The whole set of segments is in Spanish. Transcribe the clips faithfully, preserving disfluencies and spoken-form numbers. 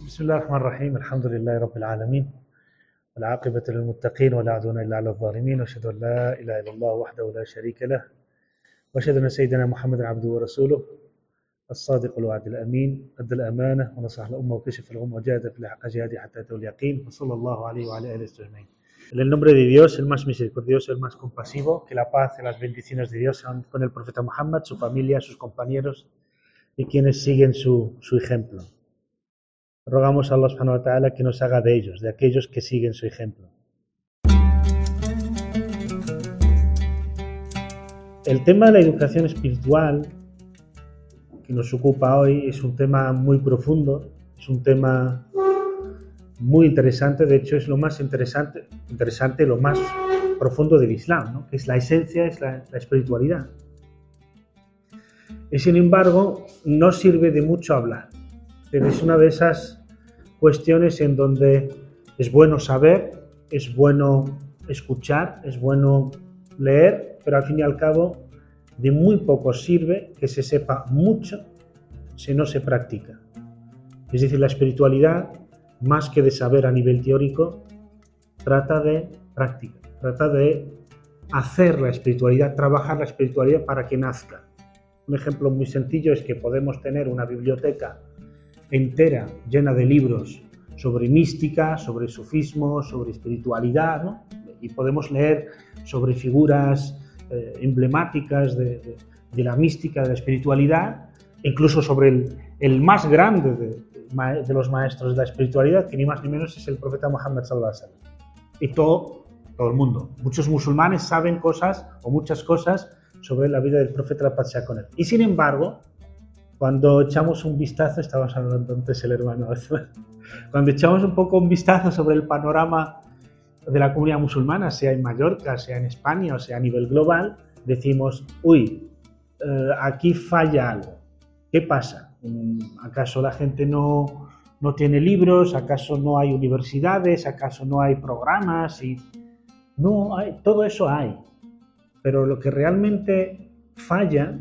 بسم الله الرحمن الرحيم الحمد لله رب العالمين والعاقبة للمتقين ولا عدوان إلا على الظالمين وأشهد أن لا إله إلا الله وحده لا شريك له وأشهد أن سيدنا محمد عبده ورسوله الصادق الوعد الأمين أدى الأمانة ونصح الأمة وكشف الأمة وجاهد في الحق جهاده حتى أتاه اليقين وصلى الله عليه وعلى آله أجمعين. En el nombre de Dios, el más misericordioso, el más compasivo, que la paz y las bendiciones de Dios sean con el profeta Muhammad, su familia, sus compañeros y quienes siguen su, su ejemplo. Rogamos a Allah subhanahu wa ta'ala que nos haga de ellos, de aquellos que siguen su ejemplo. El tema de la educación espiritual que nos ocupa hoy es un tema muy profundo, es un tema muy interesante, de hecho es lo más interesante, interesante lo más profundo del Islam, ¿no? Que es la esencia, es la, la espiritualidad. Y sin embargo, no sirve de mucho hablar, pero es una de esas cuestiones en donde es bueno saber, es bueno escuchar, es bueno leer, pero al fin y al cabo de muy poco sirve que se sepa mucho si no se practica. Es decir, la espiritualidad, más que de saber a nivel teórico, trata de práctica, trata de hacer la espiritualidad, trabajar la espiritualidad para que nazca. Un ejemplo muy sencillo es que podemos tener una biblioteca entera, llena de libros sobre mística, sobre sufismo, sobre espiritualidad, ¿no? Y podemos leer sobre figuras eh, emblemáticas de, de, de la mística, de la espiritualidad, incluso sobre el, el más grande de, de los maestros de la espiritualidad, que ni más ni menos es el profeta Muhammad sallallahu alaihi wasallam. Y todo, todo el mundo, muchos musulmanes saben cosas o muchas cosas sobre la vida del profeta, la paz sea con él. Y sin embargo, cuando echamos un vistazo, estábamos hablando antes el hermano, cuando echamos un poco un vistazo sobre el panorama de la comunidad musulmana, sea en Mallorca, sea en España o sea a nivel global, decimos, uy, eh, aquí falla algo. ¿Qué pasa? ¿Acaso la gente no, no tiene libros? ¿Acaso no hay universidades? ¿Acaso no hay programas? Y no hay, todo eso hay. Pero lo que realmente falla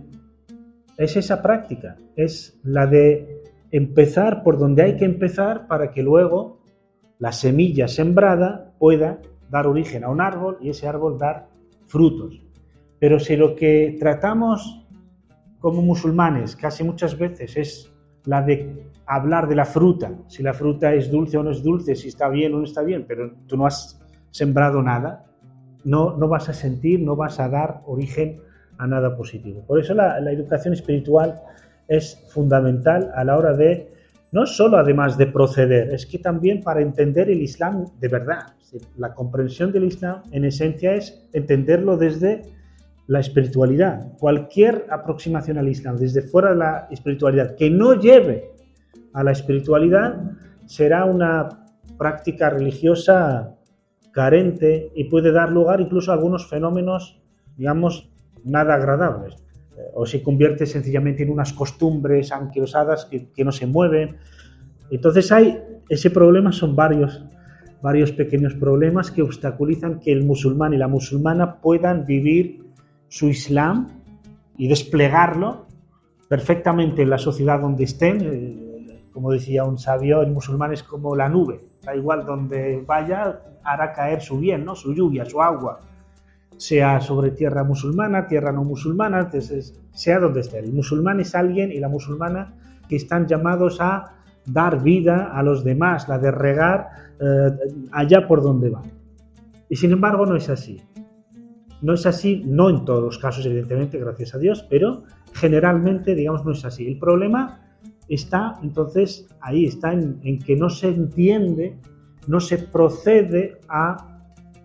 es esa práctica, es la de empezar por donde hay que empezar para que luego la semilla sembrada pueda dar origen a un árbol y ese árbol dar frutos. Pero si lo que tratamos como musulmanes casi muchas veces es la de hablar de la fruta, si la fruta es dulce o no es dulce, si está bien o no está bien, pero tú no has sembrado nada, no, no vas a sentir, no vas a dar origen a nada positivo. Por eso la, la educación espiritual es fundamental a la hora de, no solo además de proceder, es que también para entender el Islam de verdad. Es decir, la comprensión del Islam en esencia es entenderlo desde la espiritualidad. Cualquier aproximación al Islam desde fuera de la espiritualidad que no lleve a la espiritualidad será una práctica religiosa carente y puede dar lugar incluso a algunos fenómenos, digamos, nada agradables. O se convierte sencillamente en unas costumbres anquilosadas que, que no se mueven. Entonces hay, ese problema son varios, varios pequeños problemas que obstaculizan que el musulmán y la musulmana puedan vivir su Islam y desplegarlo perfectamente en la sociedad donde estén. Como decía un sabio, el musulmán es como la nube, da igual donde vaya, hará caer su bien, ¿no? Su lluvia, su agua, sea sobre tierra musulmana, tierra no musulmana, entonces, sea donde esté. El musulmán es alguien y la musulmana que están llamados a dar vida a los demás, la de regar eh, allá por donde van. Y sin embargo no es así. No es así, no en todos los casos, evidentemente, gracias a Dios, pero generalmente, digamos, no es así. El problema está, entonces, ahí está en, en que no se entiende, no se procede a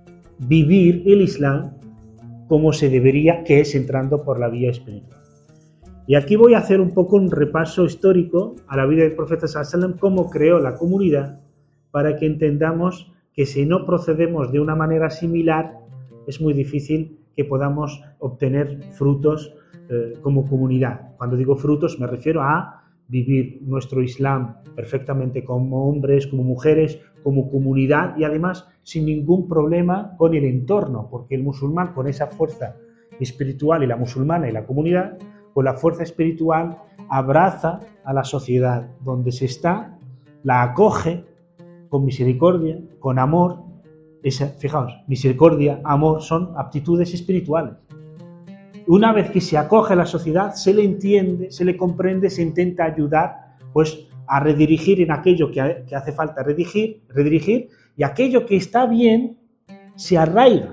vivir el Islam como se debería, que es entrando por la vía espiritual. Y aquí voy a hacer un poco un repaso histórico a la vida del profeta sallallahu alaihi wasallam, cómo creó la comunidad, para que entendamos que si no procedemos de una manera similar, es muy difícil que podamos obtener frutos eh, como comunidad. Cuando digo frutos me refiero a vivir nuestro Islam perfectamente como hombres, como mujeres, como comunidad y además sin ningún problema con el entorno, porque el musulmán con esa fuerza espiritual y la musulmana y la comunidad, con la fuerza espiritual abraza a la sociedad donde se está la acoge con misericordia, con amor. Esa, fijaos, misericordia, amor son aptitudes espirituales. Una vez que se acoge a la sociedad, se le entiende, se le comprende, se intenta ayudar pues, a redirigir en aquello que, que hace falta redirigir, redirigir, y aquello que está bien se arraiga.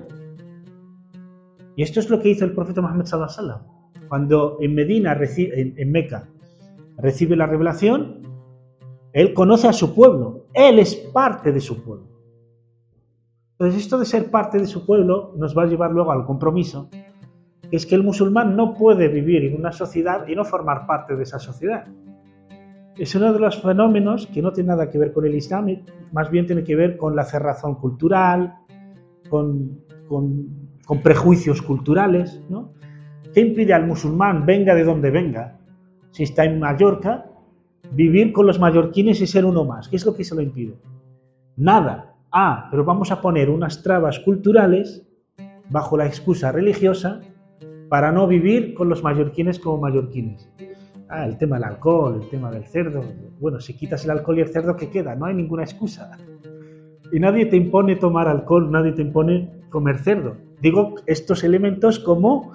Y esto es lo que hizo el profeta Muhammad sallallahu alaihi wasallam. Cuando en Medina, en, en Meca, recibe la revelación, él conoce a su pueblo, él es parte de su pueblo. Entonces esto de ser parte de su pueblo nos va a llevar luego al compromiso, que es que el musulmán no puede vivir en una sociedad y no formar parte de esa sociedad. Es uno de los fenómenos que no tiene nada que ver con el Islam, más bien tiene que ver con la cerrazón cultural, con, con, con prejuicios culturales, ¿no? ¿Qué impide al musulmán, venga de donde venga, si está en Mallorca, vivir con los mallorquines y ser uno más? ¿Qué es lo que se lo impide? Nada. Ah, pero vamos a poner unas trabas culturales bajo la excusa religiosa para no vivir con los mallorquines como mallorquines. Ah, el tema del alcohol, el tema del cerdo. Bueno, si quitas el alcohol y el cerdo, ¿qué queda? No hay ninguna excusa. Y nadie te impone tomar alcohol, nadie te impone comer cerdo. Digo estos elementos como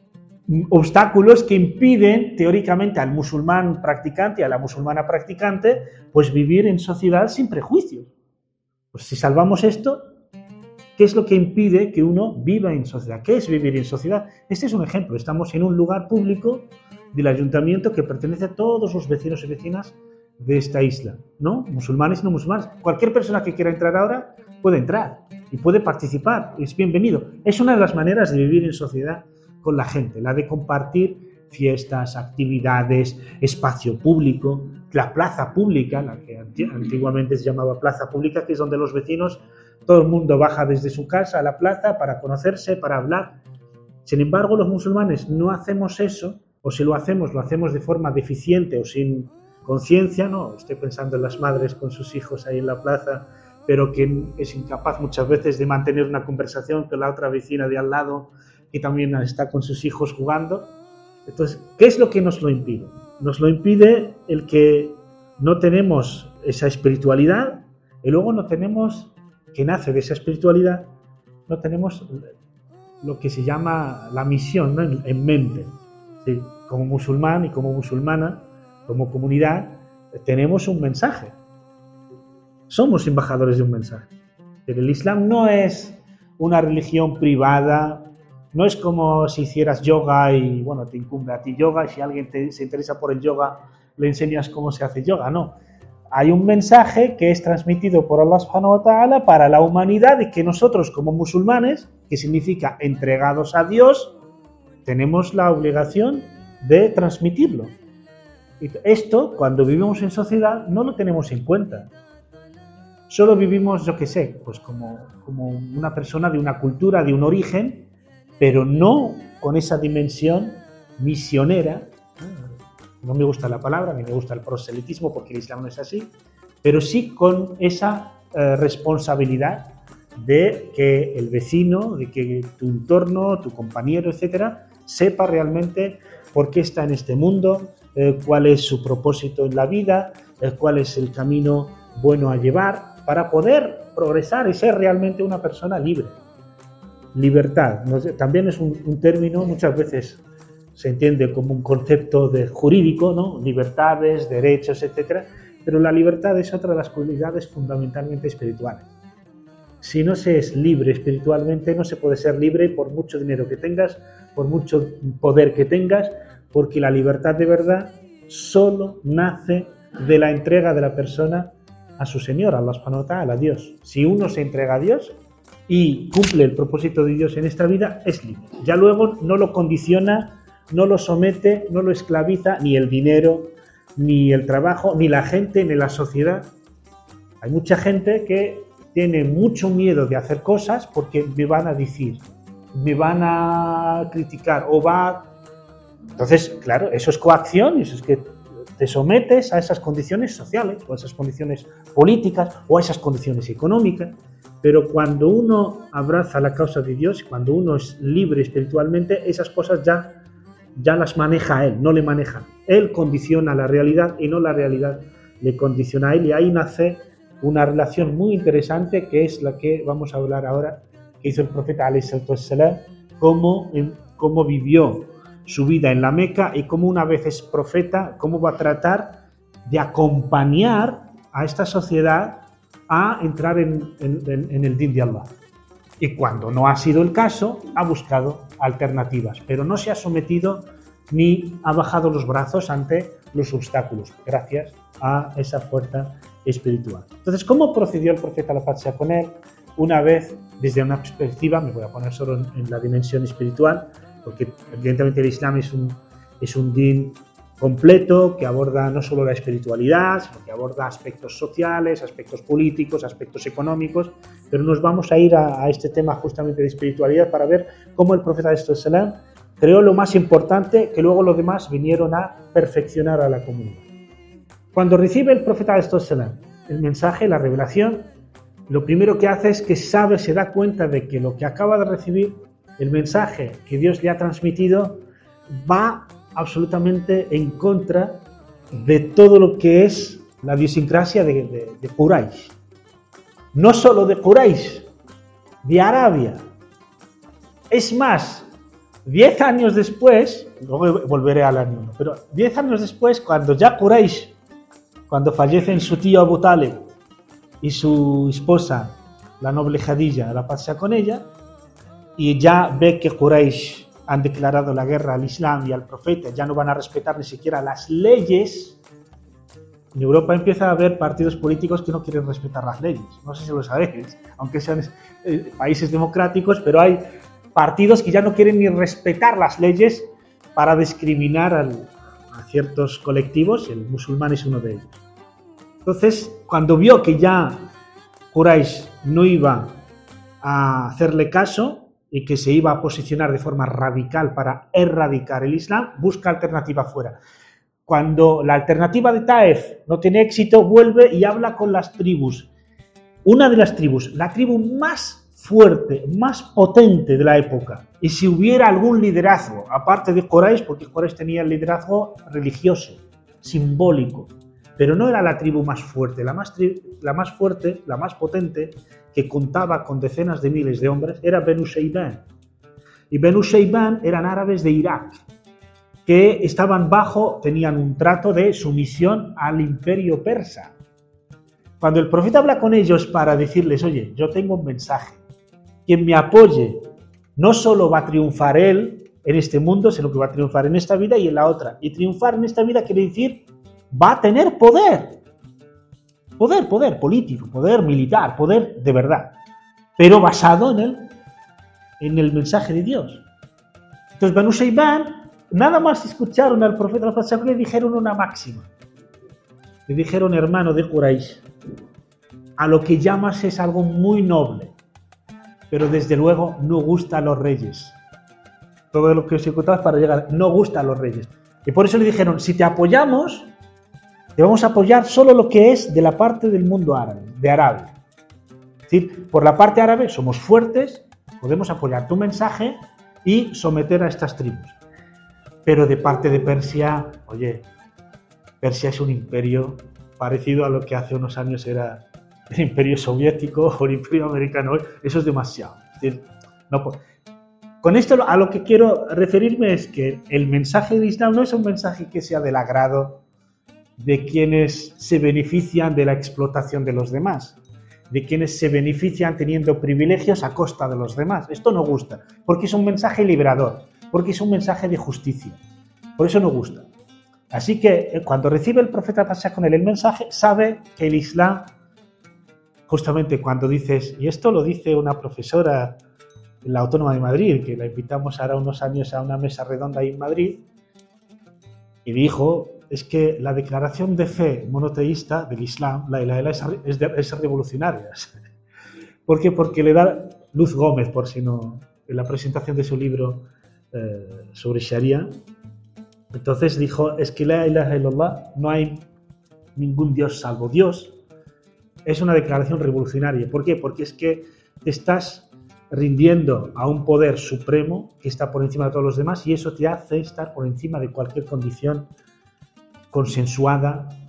obstáculos que impiden teóricamente al musulmán practicante y a la musulmana practicante pues vivir en sociedad sin prejuicios. Pues si salvamos esto, ¿qué es lo que impide que uno viva en sociedad? ¿Qué es vivir en sociedad? Este es un ejemplo. Estamos en un lugar público del ayuntamiento que pertenece a todos los vecinos y vecinas de esta isla, ¿no? Musulmanes y no musulmanes. Cualquier persona que quiera entrar ahora puede entrar y puede participar, es bienvenido. Es una de las maneras de vivir en sociedad con la gente, la de compartir fiestas, actividades, espacio público, la plaza pública, la que antiguamente se llamaba plaza pública, que es donde los vecinos, todo el mundo baja desde su casa a la plaza para conocerse, para hablar. Sin embargo, los musulmanes no hacemos eso, o si lo hacemos, lo hacemos de forma deficiente o sin conciencia, ¿no? Estoy pensando en las madres con sus hijos ahí en la plaza, pero que es incapaz muchas veces de mantener una conversación con la otra vecina de al lado, que también está con sus hijos jugando. Entonces, ¿qué es lo que nos lo impide? Nos lo impide el que no tenemos esa espiritualidad y luego no tenemos, que nace de esa espiritualidad, no tenemos lo que se llama la misión, ¿no? en, en mente. ¿Sí? Como musulmán y como musulmana, como comunidad, tenemos un mensaje. Somos embajadores de un mensaje. Pero el Islam no es una religión privada. No es como si hicieras yoga y, bueno, te incumbe a ti yoga y si alguien te, se interesa por el yoga, le enseñas cómo se hace yoga. No. Hay un mensaje que es transmitido por Allah subhanahu wa ta'ala para la humanidad y que nosotros como musulmanes, que significa entregados a Dios, tenemos la obligación de transmitirlo. Y esto, cuando vivimos en sociedad, no lo tenemos en cuenta. Solo vivimos, yo qué sé, pues como, como una persona de una cultura, de un origen, pero no con esa dimensión misionera. No me gusta la palabra, ni me gusta el proselitismo porque el Islam no es así, pero sí con esa eh, responsabilidad de que el vecino, de que tu entorno, tu compañero, etcétera, sepa realmente por qué está en este mundo, eh, cuál es su propósito en la vida, eh, cuál es el camino bueno a llevar para poder progresar y ser realmente una persona libre. Libertad, ¿no? También es un, un término, muchas veces se entiende como un concepto de jurídico, ¿no? Libertades, derechos, etcétera, pero la libertad es otra de las cualidades fundamentalmente espirituales. Si no se es libre espiritualmente, no se puede ser libre por mucho dinero que tengas, por mucho poder que tengas, porque la libertad de verdad solo nace de la entrega de la persona a su Señor, a Allah subhanahu wa ta'ala, a Dios. Si uno se entrega a Dios y cumple el propósito de Dios en esta vida, es libre. Ya luego no lo condiciona, no lo somete, no lo esclaviza ni el dinero, ni el trabajo, ni la gente, ni la sociedad. Hay mucha gente que tiene mucho miedo de hacer cosas porque me van a decir, me van a criticar o va... Entonces, claro, eso es coacción, eso es que te sometes a esas condiciones sociales o a esas condiciones políticas o a esas condiciones económicas. Pero cuando uno abraza la causa de Dios, cuando uno es libre espiritualmente, esas cosas ya, ya las maneja Él, no le manejan. Él condiciona la realidad y no la realidad le condiciona a él, y ahí nace una relación muy interesante, que es la que vamos a hablar ahora, que hizo el profeta alayhi salatu wassalam, cómo, cómo vivió su vida en la Meca y cómo, una vez es profeta, cómo va a tratar de acompañar a esta sociedad a entrar en, en, en el din de Allah. Y cuando no ha sido el caso, ha buscado alternativas, pero no se ha sometido ni ha bajado los brazos ante los obstáculos, gracias a esa fuerza espiritual. Entonces, ¿cómo procedió el profeta, la paz sea con él? Una vez, desde una perspectiva, me voy a poner solo en, en la dimensión espiritual, porque evidentemente el Islam es un, es un din completo que aborda no solo la espiritualidad, sino que aborda aspectos sociales, aspectos políticos, aspectos económicos, pero nos vamos a ir a, a este tema justamente de espiritualidad para ver cómo el profeta ﷺ creó lo más importante, que luego los demás vinieron a perfeccionar a la comunidad. Cuando recibe el profeta ﷺ el mensaje, la revelación, lo primero que hace es que sabe, se da cuenta de que lo que acaba de recibir, el mensaje que Dios le ha transmitido, va absolutamente en contra de todo lo que es la idiosincrasia de, de, de Quraysh. No solo de Quraysh, de Arabia. Es más, diez años después, luego volveré al año uno, pero diez años después, cuando ya Quraysh, cuando fallecen su tío Abu Talib y su esposa, la noble Khadija, la paz sea con ella, y ya ve que Quraysh han declarado la guerra al Islam y al profeta, ya no van a respetar ni siquiera las leyes. En Europa empieza a haber partidos políticos que no quieren respetar las leyes. No sé si lo sabéis, aunque sean eh, países democráticos, pero hay partidos que ya no quieren ni respetar las leyes para discriminar al, a ciertos colectivos. El musulmán es uno de ellos. Entonces, cuando vio que ya Quraysh no iba a hacerle caso y que se iba a posicionar de forma radical para erradicar el Islam, busca alternativa fuera. Cuando la alternativa de Taif no tiene éxito, vuelve y habla con las tribus. Una de las tribus, la tribu más fuerte, más potente de la época. Y si hubiera algún liderazgo, aparte de Quraysh, porque Quraysh tenía el liderazgo religioso, simbólico, pero no era la tribu más fuerte. La más, tri- la más fuerte, la más potente, que contaba con decenas de miles de hombres, era Benu Shayban. Y Benu Shayban eran árabes de Irak, que estaban bajo, tenían un trato de sumisión al imperio persa. Cuando el profeta habla con ellos para decirles, oye, yo tengo un mensaje, quien me apoye no solo va a triunfar él en este mundo, sino que va a triunfar en esta vida y en la otra. Y triunfar en esta vida quiere decir, va a tener poder. Poder, poder político, poder militar, poder de verdad, pero basado en el, en el mensaje de Dios. Entonces, Banu Shayban, nada más escucharon al profeta, le dijeron una máxima. Le dijeron, hermano de Quraysh, a lo que llamas es algo muy noble, pero desde luego no gusta a los reyes. Todo lo que os he contado es para llegar, no gusta a los reyes. Y por eso le dijeron, si te apoyamos, te vamos a apoyar solo lo que es de la parte del mundo árabe, de Arabia. Es decir, por la parte árabe somos fuertes, podemos apoyar tu mensaje y someter a estas tribus. Pero de parte de Persia, oye, Persia es un imperio parecido a lo que hace unos años era el imperio soviético o el imperio americano. Eso es demasiado. Es decir, no, con esto a lo que quiero referirme es que el mensaje del Islam no es un mensaje que sea del agrado de quienes se benefician de la explotación de los demás, de quienes se benefician teniendo privilegios a costa de los demás. Esto no gusta, porque es un mensaje liberador, porque es un mensaje de justicia. Por eso no gusta. Así que cuando recibe el profeta pasa con él el mensaje, sabe que el Islam, justamente cuando dices, y esto lo dice una profesora en la Autónoma de Madrid, que la invitamos ahora unos años a una mesa redonda ahí en Madrid, y dijo, es que la declaración de fe monoteísta del Islam, la ilaha illallah, es, de, es revolucionaria. ¿Por qué? Porque le da Luz Gómez, por si no, en la presentación de su libro eh, sobre Sharia. Entonces dijo, es que la ilaha illallah, no hay ningún Dios salvo Dios. Es una declaración revolucionaria. ¿Por qué? Porque es que te estás rindiendo a un poder supremo que está por encima de todos los demás y eso te hace estar por encima de cualquier condición consensuada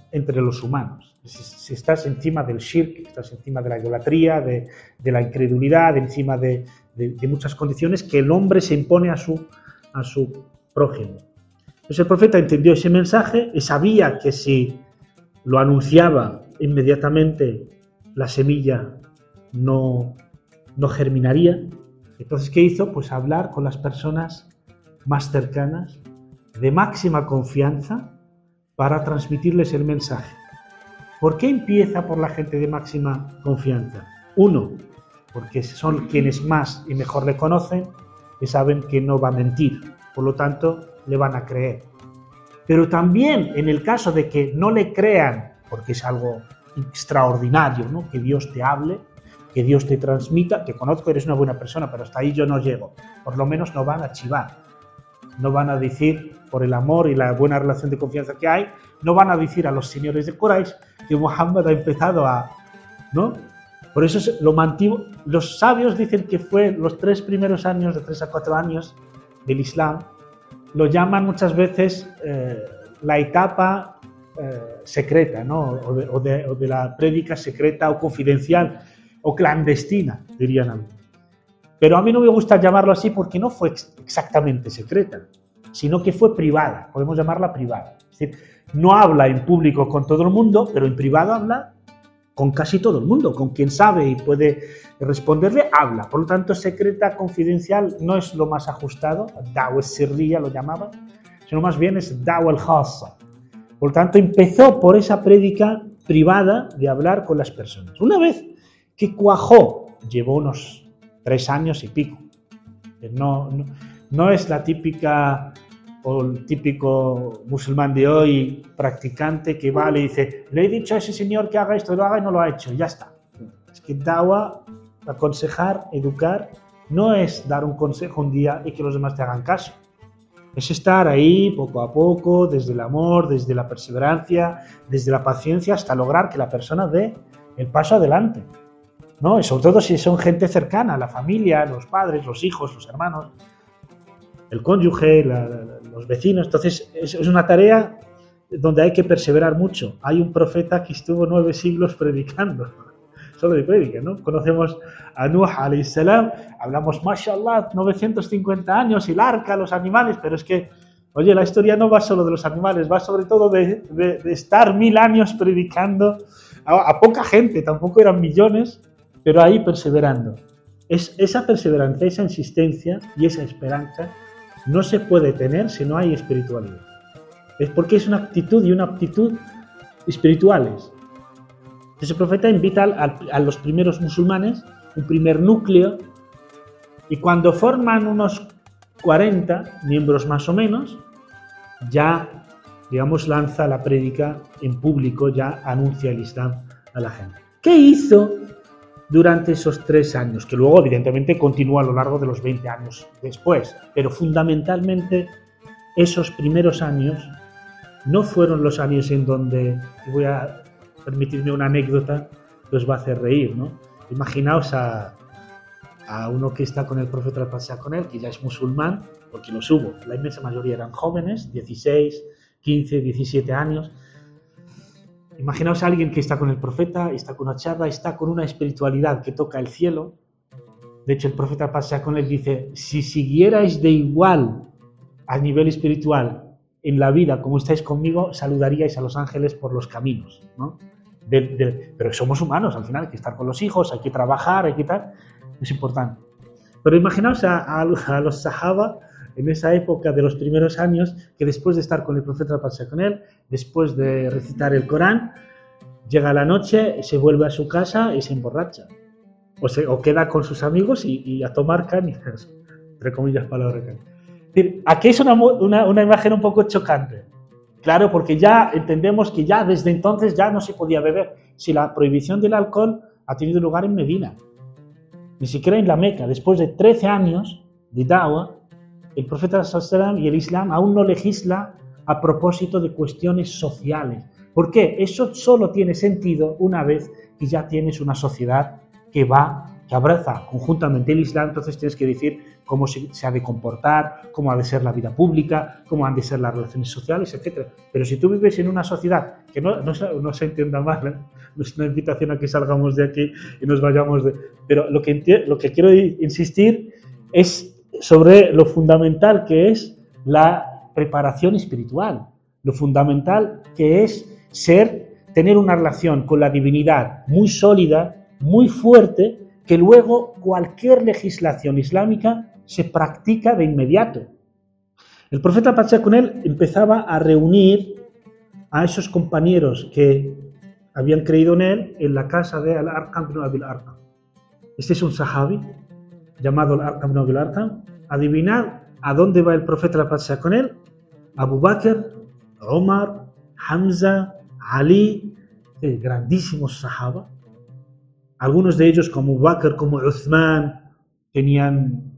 entre los humanos. Si, si estás encima del shirk, estás encima de la idolatría, de, de la incredulidad, encima de, de, de muchas condiciones que el hombre se impone a su, a su prójimo. Entonces el profeta entendió ese mensaje y sabía que si lo anunciaba inmediatamente la semilla no, no germinaría. Entonces, ¿qué hizo? Pues hablar con las personas más cercanas, de máxima confianza, para transmitirles el mensaje. ¿Por qué empieza por la gente de máxima confianza? Uno, porque son quienes más y mejor le conocen y saben que no va a mentir, por lo tanto, le van a creer. Pero también en el caso de que no le crean, porque es algo extraordinario, ¿no? Que Dios te hable, que Dios te transmita, te conozco, eres una buena persona, pero hasta ahí yo no llego. Por lo menos no van a chivar, no van a decir, por el amor y la buena relación de confianza que hay, no van a decir a los señores de Quraysh que Muhammad ha empezado a... ¿no? Por eso lo mantuvo. Los sabios dicen que fue los tres primeros años, de tres a cuatro años del Islam, lo llaman muchas veces eh, la etapa eh, secreta, ¿no? o, de, o, de, o de la prédica secreta o confidencial o clandestina, dirían algunos. Pero a mí no me gusta llamarlo así porque no fue ex exactamente secreta, sino que fue privada, podemos llamarla privada. Es decir, no habla en público con todo el mundo, pero en privado habla con casi todo el mundo, con quien sabe y puede responderle, habla. Por lo tanto, secreta, confidencial, no es lo más ajustado, da'wa sirriya lo llamaban, sino más bien es da'wa al-khassa. Por lo tanto, empezó por esa prédica privada de hablar con las personas. Una vez que cuajó, llevó unos tres años y pico. No, no, no es la típica o el típico musulmán de hoy, practicante, que va y le dice, le he dicho a ese señor que haga esto, lo haga y no lo ha hecho, y ya está. Es que dawa, aconsejar, educar, no es dar un consejo un día y que los demás te hagan caso. Es estar ahí poco a poco, desde el amor, desde la perseverancia, desde la paciencia, hasta lograr que la persona dé el paso adelante. ¿No? Y sobre todo si son gente cercana, la familia, los padres, los hijos, los hermanos, el cónyuge, la, la, los vecinos. Entonces es, es una tarea donde hay que perseverar mucho. Hay un profeta que estuvo nueve siglos predicando, solo de prédica, ¿no? Conocemos a Nuh alayhi salam, hablamos, mashallah, novecientos cincuenta años, el arca, los animales, pero es que, oye, la historia no va solo de los animales, va sobre todo de, de, de estar mil años predicando a, a poca gente, tampoco eran millones, pero ahí perseverando. Es, esa perseverancia, esa insistencia y esa esperanza no se puede tener si no hay espiritualidad. Es porque es una actitud y una aptitud espirituales. Entonces el profeta invita a, a los primeros musulmanes, un primer núcleo, y cuando forman unos cuarenta miembros más o menos, ya, digamos, lanza la prédica en público, ya anuncia el Islam a la gente. ¿Qué hizo durante esos tres años? Que luego, evidentemente, continúa a lo largo de los veinte años después. Pero fundamentalmente, esos primeros años no fueron los años en donde, y voy a permitirme una anécdota que os va a hacer reír, ¿no? Imaginaos a, a uno que está con el profeta, al pasar con él, que ya es musulmán, porque los hubo. La inmensa mayoría eran jóvenes, dieciséis, quince, diecisiete años. Imaginaos a alguien que está con el profeta, está con una charla, está con una espiritualidad que toca el cielo. De hecho, el profeta pasa con él y dice, si siguierais de igual a nivel espiritual en la vida como estáis conmigo, saludaríais a los ángeles por los caminos, ¿no? De, de, pero somos humanos, al final hay que estar con los hijos, hay que trabajar, hay que tal, es importante. Pero imaginaos a, a, a los sahaba en esa época de los primeros años, que después de estar con el profeta, pasar con él, después de recitar el Corán, llega la noche, se vuelve a su casa y se emborracha. O, se, o queda con sus amigos y, y a tomar cañas, entre comillas, palabras. Es decir, aquí es una, una, una imagen un poco chocante. Claro, porque ya entendemos que ya desde entonces ya no se podía beber. Si la prohibición del alcohol ha tenido lugar en Medina, ni siquiera en la Meca, después de trece años de da'wah, el profeta sallallahu alaihi wasallam y el Islam aún no legisla a propósito de cuestiones sociales. ¿Por qué? Eso solo tiene sentido una vez que ya tienes una sociedad que va que abraza conjuntamente el Islam, entonces tienes que decir cómo se, se ha de comportar, cómo ha de ser la vida pública, cómo han de ser las relaciones sociales, etcétera. Pero si tú vives en una sociedad, que no, no, no se entienda mal, ¿eh? No es una invitación a que salgamos de aquí y nos vayamos de... Pero lo que, lo que quiero insistir es sobre lo fundamental que es la preparación espiritual, lo fundamental que es ser, tener una relación con la divinidad muy sólida, muy fuerte, que luego cualquier legislación islámica se practica de inmediato. El profeta paz sea con él empezaba a reunir a esos compañeros que habían creído en él en la casa de Al-Arqam ibn Abil Arqam. Este es un sahabi llamado Al-Arqam ibn Abil Arqam. Adivinad a dónde va el profeta paz sea con él. Abu Bakr, Omar, Hamza, Ali, eh, grandísimos sahaba. Algunos de ellos, como Abu Bakr, como Uthman, tenían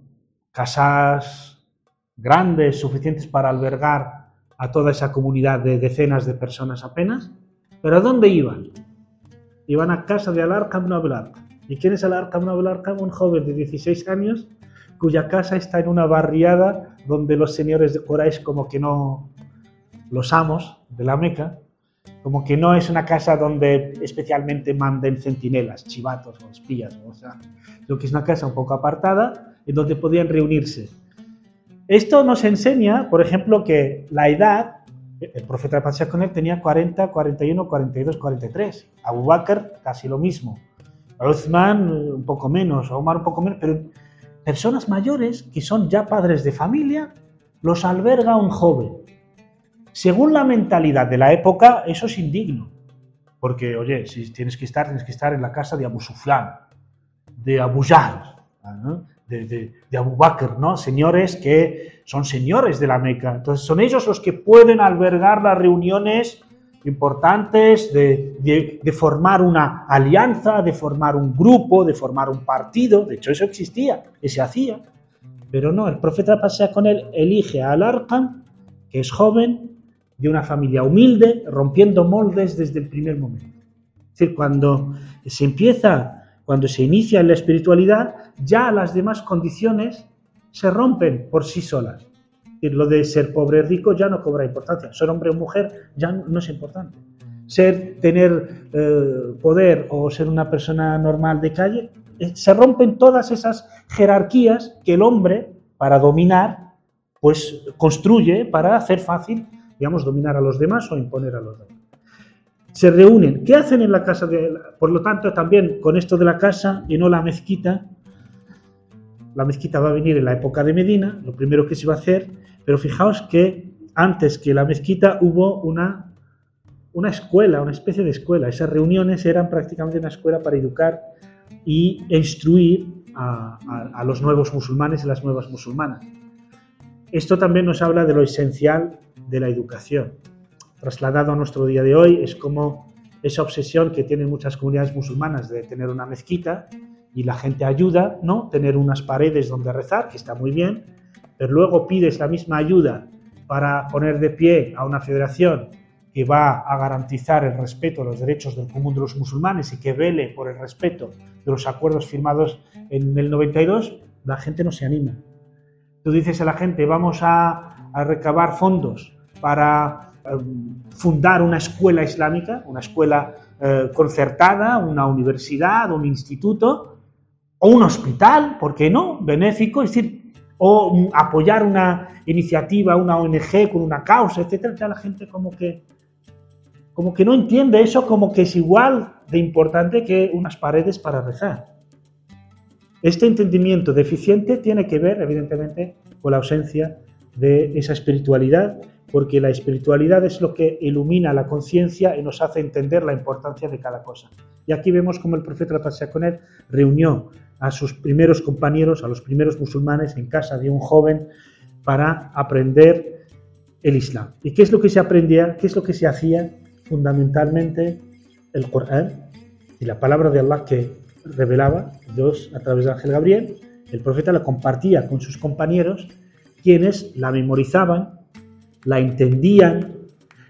casas grandes, suficientes para albergar a toda esa comunidad de decenas de personas apenas. ¿Pero a dónde iban? Iban a casa de Al-Arqam ibn Abil Arqam. ¿Y quién es Al-Arqam ibn Abil Arqam? Un joven de dieciséis años cuya casa está en una barriada donde los señores de Quraysh, como que no, los amos de la Meca, como que no es una casa donde especialmente manden centinelas, chivatos o espías, o sea, lo que es una casa un poco apartada en donde podían reunirse. Esto nos enseña, por ejemplo, que la edad, el profeta de paz sea con él tenía cuarenta, cuarenta y uno, cuarenta y dos, cuarenta y tres. Abu Bakr casi lo mismo. Uthman un poco menos, Omar un poco menos, pero personas mayores que son ya padres de familia los alberga un joven. Según la mentalidad de la época, eso es indigno. Porque, oye, si tienes que estar, tienes que estar en la casa de Abu Sufyan, de Abu Jahl, ¿no? de, de, de Abu Bakr, ¿no? Señores que son señores de la Meca. Entonces, son ellos los que pueden albergar las reuniones importantes de, de, de formar una alianza, de formar un grupo, de formar un partido. De hecho, eso existía y se hacía. Pero no, el profeta paz sea con él elige a Al-Arqam, que es joven, de una familia humilde, rompiendo moldes desde el primer momento. Es decir, cuando se empieza, cuando se inicia en la espiritualidad, ya las demás condiciones se rompen por sí solas. Es decir, lo de ser pobre o rico ya no cobra importancia. Ser hombre o mujer ya no, no es importante. Ser, tener eh, poder o ser una persona normal de calle, eh, se rompen todas esas jerarquías que el hombre, para dominar, pues construye para hacer fácil, digamos, dominar a los demás o imponer a los demás. Se reúnen. ¿Qué hacen en la casa de...? Por lo tanto, también con esto de la casa y no la mezquita, la mezquita va a venir en la época de Medina, lo primero que se va a hacer, pero fijaos que antes que la mezquita hubo una, una escuela, una especie de escuela. Esas reuniones eran prácticamente una escuela para educar y instruir a, a, a los nuevos musulmanes y las nuevas musulmanas. Esto también nos habla de lo esencial de la educación. Trasladado a nuestro día de hoy, es como esa obsesión que tienen muchas comunidades musulmanas de tener una mezquita y la gente ayuda, ¿no? Tener unas paredes donde rezar, que está muy bien, pero luego pides la misma ayuda para poner de pie a una federación que va a garantizar el respeto a los derechos del común de los musulmanes y que vele por el respeto de los acuerdos firmados en el noventa y dos, la gente no se anima. Tú dices a la gente, vamos a, a recabar fondos para eh, fundar una escuela islámica, una escuela eh, concertada, una universidad, un instituto, o un hospital, ¿por qué no? Benéfico, es decir, o um, apoyar una iniciativa, una O N G con una causa, etcétera. Ya la gente como que, como que no entiende eso, como que es igual de importante que unas paredes para rezar. Este entendimiento deficiente tiene que ver, evidentemente, con la ausencia de esa espiritualidad, porque la espiritualidad es lo que ilumina la conciencia y nos hace entender la importancia de cada cosa. Y aquí vemos cómo el profeta, la paz sea con él, reunió a sus primeros compañeros, a los primeros musulmanes, en casa de un joven para aprender el Islam. ¿Y qué es lo que se aprendía? ¿Qué es lo que se hacía? Fundamentalmente el Corán y la palabra de Allah que revelaba Dios a través del ángel Gabriel. El profeta la compartía con sus compañeros, quienes la memorizaban, la entendían,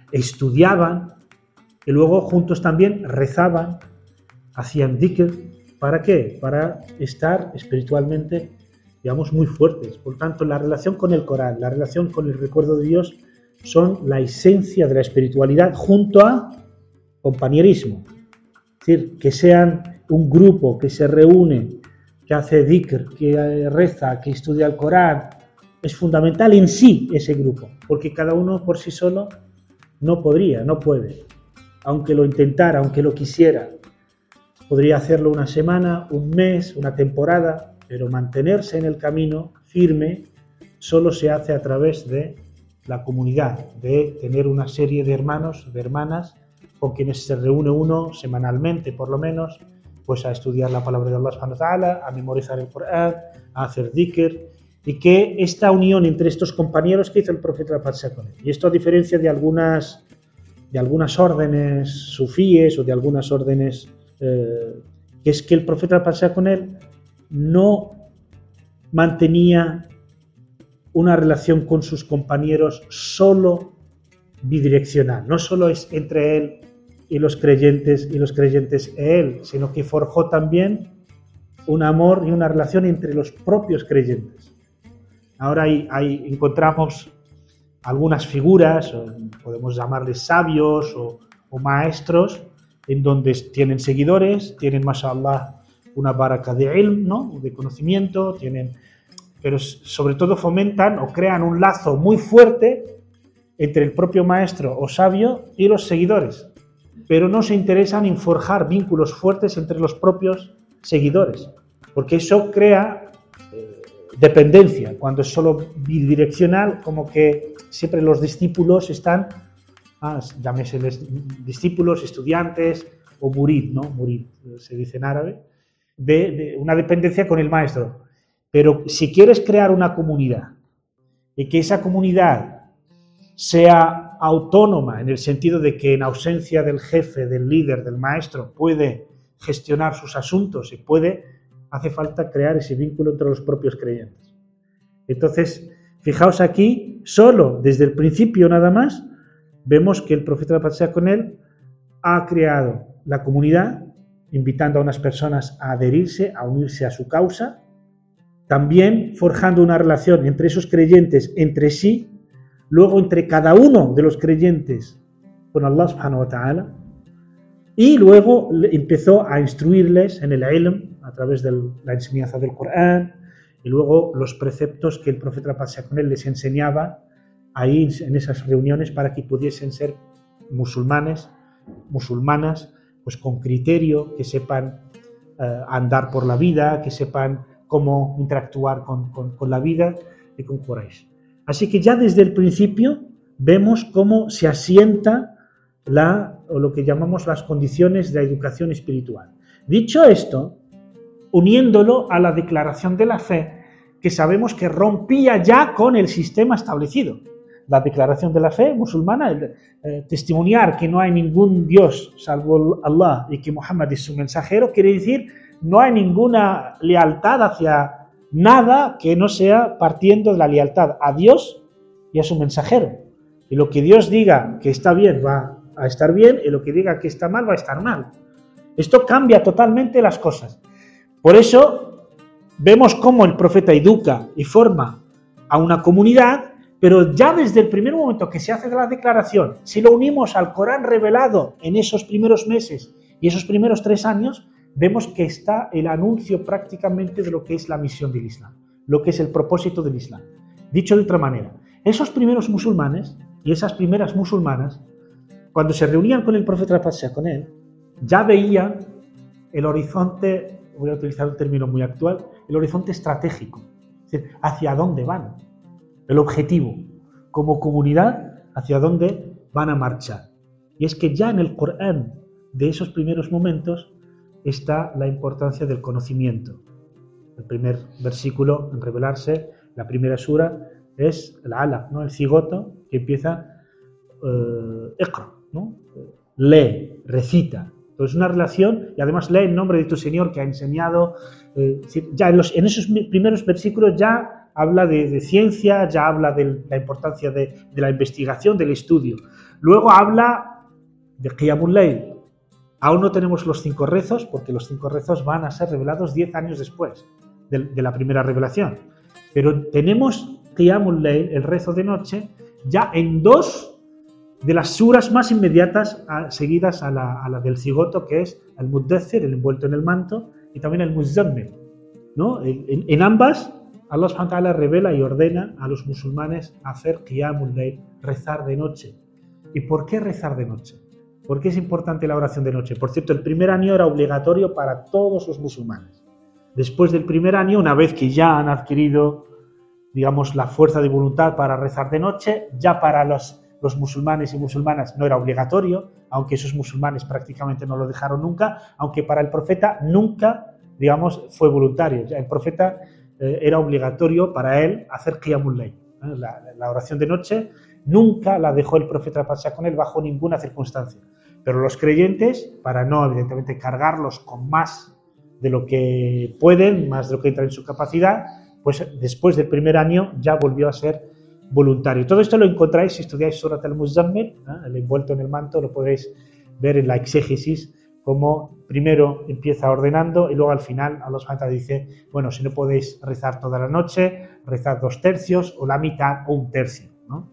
estudiaban y luego juntos también rezaban, hacían dhikr, ¿Para qué? Para estar espiritualmente, digamos, muy fuertes. Por tanto, la relación con el Corán, la relación con el recuerdo de Dios son la esencia de la espiritualidad junto a compañerismo. Es decir, que sean un grupo que se reúne, que hace dhikr, que reza, que estudia el Corán. Es fundamental en sí ese grupo, porque cada uno por sí solo no podría, no puede. Aunque lo intentara, aunque lo quisiera, podría hacerlo una semana, un mes, una temporada, pero mantenerse en el camino firme solo se hace a través de la comunidad, de tener una serie de hermanos, de hermanas, con quienes se reúne uno semanalmente, por lo menos, pues a estudiar la palabra de Allah subhanahu wa ta'ala, a memorizar el Corán, a hacer dhikr, y que esta unión entre estos compañeros que hizo el profeta la paz sea con él. Y esto a diferencia de algunas, de algunas órdenes sufíes o de algunas órdenes, eh, que es que el profeta la paz sea con él no mantenía una relación con sus compañeros solo bidireccional, no solo es entre él y los creyentes y los creyentes e él, sino que forjó también un amor y una relación entre los propios creyentes. Ahora ahí, ahí encontramos algunas figuras, podemos llamarles sabios o, o maestros, en donde tienen seguidores, tienen, mashallah, una baraka de ilm, ¿no? De conocimiento, tienen, pero sobre todo fomentan o crean un lazo muy fuerte entre el propio maestro o sabio y los seguidores, pero no se interesan en forjar vínculos fuertes entre los propios seguidores, porque eso crea eh, dependencia. Cuando es solo bidireccional, como que siempre los discípulos están, ah, llámeseles discípulos, estudiantes o murid, ¿no? Murid se dice en árabe, de, de una dependencia con el maestro. Pero si quieres crear una comunidad y que esa comunidad sea autónoma en el sentido de que en ausencia del jefe, del líder, del maestro, puede gestionar sus asuntos y puede, hace falta crear ese vínculo entre los propios creyentes. Entonces, fijaos aquí, solo desde el principio nada más, vemos que el profeta de la paz sea con él ha creado la comunidad, invitando a unas personas a adherirse, a unirse a su causa, también forjando una relación entre esos creyentes, entre sí, luego entre cada uno de los creyentes con Allah subhanahu wa ta'ala, y luego empezó a instruirles en el ilm a través de la enseñanza del Corán y luego los preceptos que el profeta paz con él les enseñaba ahí en esas reuniones para que pudiesen ser musulmanes, musulmanas, pues con criterio, que sepan eh, andar por la vida, que sepan cómo interactuar con, con, con la vida y con Quraysh. Así que ya desde el principio vemos cómo se asienta la, o lo que llamamos las condiciones de la educación espiritual. Dicho esto, uniéndolo a la declaración de la fe, que sabemos que rompía ya con el sistema establecido. La declaración de la fe musulmana, el, eh, testimoniar que no hay ningún Dios salvo Allah y que Muhammad es su mensajero, quiere decir no hay ninguna lealtad hacia nada que no sea partiendo de la lealtad a Dios y a su mensajero. Y lo que Dios diga que está bien va a estar bien y lo que diga que está mal va a estar mal. Esto cambia totalmente las cosas. Por eso vemos cómo el profeta educa y forma a una comunidad, pero ya desde el primer momento que se hace de la declaración, si lo unimos al Corán revelado en esos primeros meses y esos primeros tres años, vemos que está el anuncio prácticamente de lo que es la misión del Islam, lo que es el propósito del Islam. Dicho de otra manera, esos primeros musulmanes y esas primeras musulmanas, cuando se reunían con el profeta la paz sea con él, ya veían el horizonte, voy a utilizar un término muy actual, el horizonte estratégico, es decir, hacia dónde van, el objetivo, como comunidad, hacia dónde van a marchar. Y es que ya en el Corán de esos primeros momentos está la importancia del conocimiento. El primer versículo en revelarse, la primera sura, es el alaq, ¿no? El cigoto que empieza eh, iqra, ¿no? Lee, recita. Entonces una relación, y además lee en nombre de tu Señor que ha enseñado. Eh, ya en, los, en esos primeros versículos ya habla de, de ciencia, ya habla de la importancia de, de la investigación, del estudio. Luego habla de Qiyamul Layl, Aún no tenemos los cinco rezos, porque los cinco rezos van a ser revelados diez años después de, de la primera revelación. Pero tenemos Qiyamul Layl, el rezo de noche, ya en dos de las suras más inmediatas a, seguidas a la, a la del cigoto, que es el Muddathir, el envuelto en el manto, y también el Muzammil, ¿no? En, en, en ambas, Allah subhanahu wa ta'ala revela y ordena a los musulmanes hacer Qiyamul Layl, rezar de noche. ¿Y por qué rezar de noche? ¿Por qué es importante la oración de noche? Por cierto, el primer año era obligatorio para todos los musulmanes. Después del primer año, una vez que ya han adquirido, digamos, la fuerza de voluntad para rezar de noche, ya para los, los musulmanes y musulmanas no era obligatorio, aunque esos musulmanes prácticamente no lo dejaron nunca, aunque para el profeta nunca, digamos, fue voluntario. El profeta eh, era obligatorio para él hacer Qiyamul Layl, ¿eh? la, la oración de noche nunca la dejó el profeta pasar con él bajo ninguna circunstancia. Pero los creyentes, para no, evidentemente, cargarlos con más de lo que pueden, más de lo que entra en su capacidad, pues después del primer año ya volvió a ser voluntario. Todo esto lo encontráis si estudiáis Surat al-Muzammil, ¿eh? El envuelto en el manto, lo podéis ver en la exégesis, como primero empieza ordenando y luego al final Allah subhanahu wa ta'ala dice, bueno, si no podéis rezar toda la noche, rezad dos tercios o la mitad o un tercio, ¿no?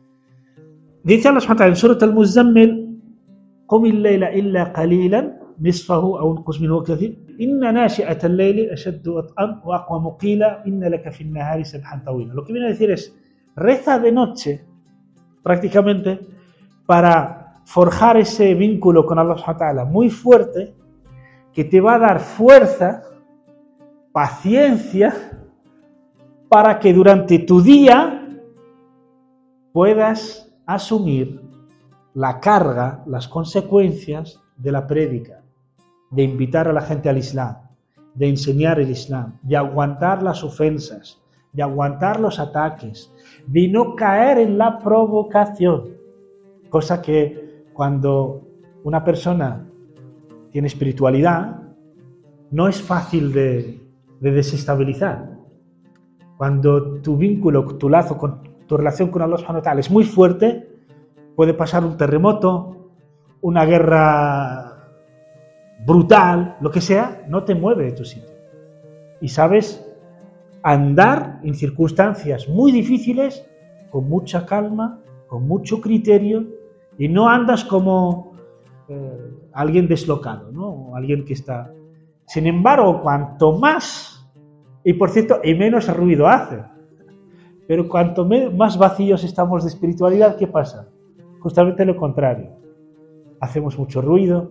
Dice Allah subhanahu wa ta'ala en Surat al-Muzammil, قم الليل إلا قليلا نصفه أو انقص منه كثير إن ناشئة الليل أشد وطئا وأقوم قيلا إن لك في النهار سبحا طويلا. Lo que viene a decir es, reza de noche prácticamente para forjar ese vínculo con Allah subhanahu wa ta'ala muy fuerte que te va a dar fuerza, paciencia, para que durante tu día puedas asumir la carga, las consecuencias de la prédica, de invitar a la gente al Islam, de enseñar el Islam, de aguantar las ofensas, de aguantar los ataques, de no caer en la provocación, cosa que cuando una persona tiene espiritualidad no es fácil de, de desestabilizar. Cuando tu vínculo, tu lazo, con, tu relación con Allah subhanahu wa ta'ala es muy fuerte, puede pasar un terremoto, una guerra brutal, lo que sea, no te mueve de tu sitio. Y sabes andar en circunstancias muy difíciles con mucha calma, con mucho criterio, y no andas como eh, alguien deslocado, ¿no? O alguien que está... Sin embargo, cuanto más, y por cierto, y menos ruido hace, pero cuanto más vacíos estamos de espiritualidad, ¿qué pasa? Justamente lo contrario. Hacemos mucho ruido,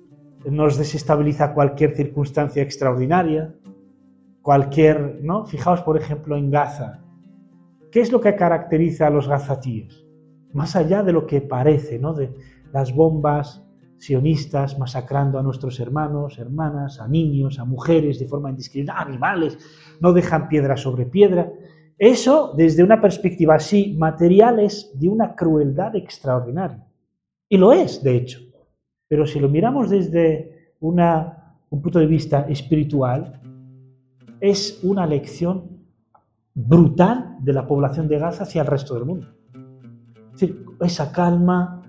nos desestabiliza cualquier circunstancia extraordinaria, cualquier, ¿no? Fijaos, por ejemplo, en Gaza. ¿Qué es lo que caracteriza a los gazatíes? Más allá de lo que parece, ¿no? De las bombas sionistas masacrando a nuestros hermanos, hermanas, a niños, a mujeres de forma indiscriminada, animales, no dejan piedra sobre piedra. Eso, desde una perspectiva así material, es de una crueldad extraordinaria. Y lo es, de hecho. Pero si lo miramos desde una, un punto de vista espiritual, es una lección brutal de la población de Gaza hacia el resto del mundo. Es decir, esa calma,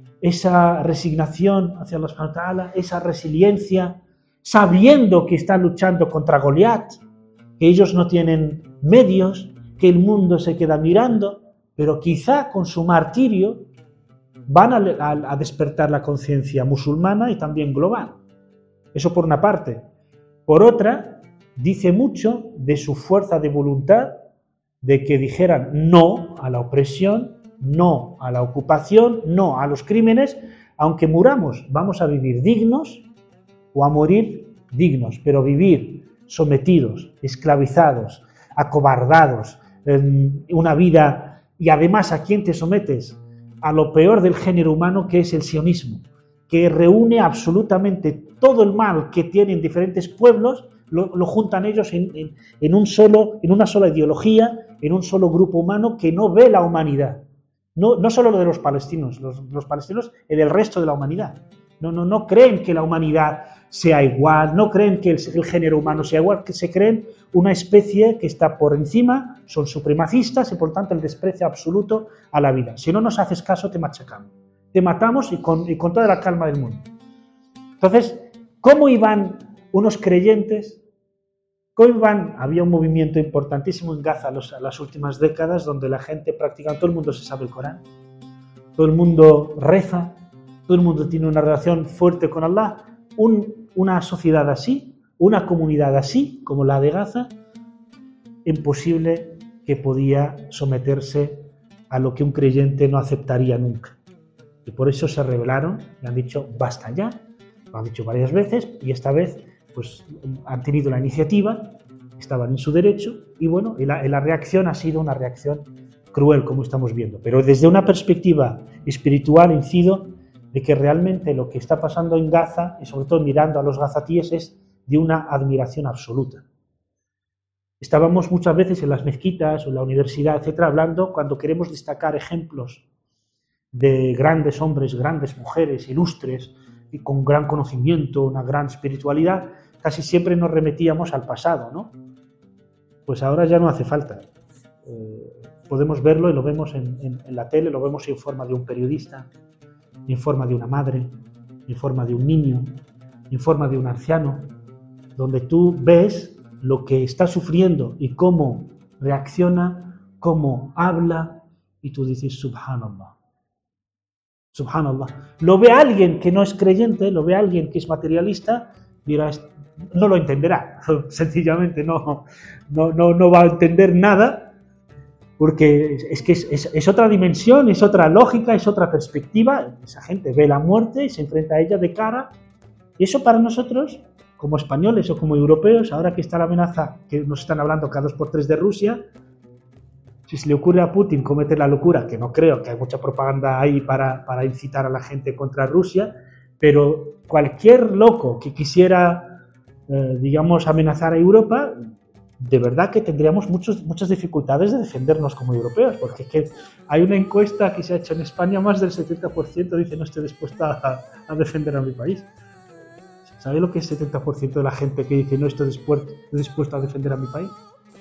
esa resignación hacia Allah subhanahu wa ta'ala, esa resiliencia, sabiendo que están luchando contra Goliat, que ellos no tienen medios, que el mundo se queda mirando, pero quizá con su martirio van a, a, a despertar la conciencia musulmana y también global. Eso por una parte. Por otra, dice mucho de su fuerza de voluntad, de que dijeran no a la opresión, no a la ocupación, no a los crímenes, aunque muramos, vamos a vivir dignos o a morir dignos, pero vivir sometidos, esclavizados, acobardados, en una vida, y además ¿a quién te sometes? A lo peor del género humano, que es el sionismo, que reúne absolutamente todo el mal que tienen diferentes pueblos, lo, lo juntan ellos en, en, en, un solo, en una sola ideología, en un solo grupo humano que no ve la humanidad. No, no solo lo de los palestinos, los, los palestinos y del resto de la humanidad. No, no, no creen que la humanidad sea igual, no creen que el, el género humano sea igual, que se creen una especie que está por encima, son supremacistas y por tanto el desprecio absoluto a la vida. Si no nos haces caso, te machacamos, te matamos y con, y con toda la calma del mundo. Entonces, ¿cómo iban unos creyentes? ¿Cómo iban? Había un movimiento importantísimo en Gaza en las últimas décadas donde la gente prácticamente, todo el mundo se sabe el Corán, todo el mundo reza, todo el mundo tiene una relación fuerte con Allah. Un, una sociedad así, una comunidad así, como la de Gaza, imposible que podía someterse a lo que un creyente no aceptaría nunca. Y por eso se rebelaron y han dicho, basta ya, lo han dicho varias veces, y esta vez pues, han tenido la iniciativa, estaban en su derecho, y bueno, y la, y la reacción ha sido una reacción cruel, como estamos viendo. Pero desde una perspectiva espiritual incido de que realmente lo que está pasando en Gaza, y sobre todo mirando a los gazatíes, es de una admiración absoluta. Estábamos muchas veces en las mezquitas o en la universidad, etcétera, hablando cuando queremos destacar ejemplos de grandes hombres, grandes mujeres, ilustres y con gran conocimiento, una gran espiritualidad, casi siempre nos remetíamos al pasado, ¿no? Pues ahora ya no hace falta. Eh, podemos verlo y lo vemos en, en, en la tele, lo vemos en forma de un periodista, en forma de una madre, en forma de un niño, en forma de un anciano, donde tú ves lo que está sufriendo y cómo reacciona, cómo habla, y tú dices, subhanallah, subhanallah. Lo ve alguien que no es creyente, lo ve alguien que es materialista, dirá, no lo entenderá, sencillamente no, no, no, no va a entender nada, porque es que es, es, es otra dimensión, es otra lógica, es otra perspectiva. Esa gente ve la muerte y se enfrenta a ella de cara, y eso para nosotros, como españoles o como europeos, ahora que está la amenaza que nos están hablando cada dos por tres de Rusia, si se le ocurre a Putin cometer la locura, que no creo, que hay mucha propaganda ahí para, para incitar a la gente contra Rusia, pero cualquier loco que quisiera, eh, digamos, amenazar a Europa, de verdad que tendríamos muchos, muchas dificultades de defendernos como europeos, porque es que hay una encuesta que se ha hecho en España, más del setenta por ciento dice no estoy dispuesta a, a defender a mi país. ¿Sabe lo que es el setenta por ciento de la gente que dice no estoy dispuesto, dispuesto a defender a mi país?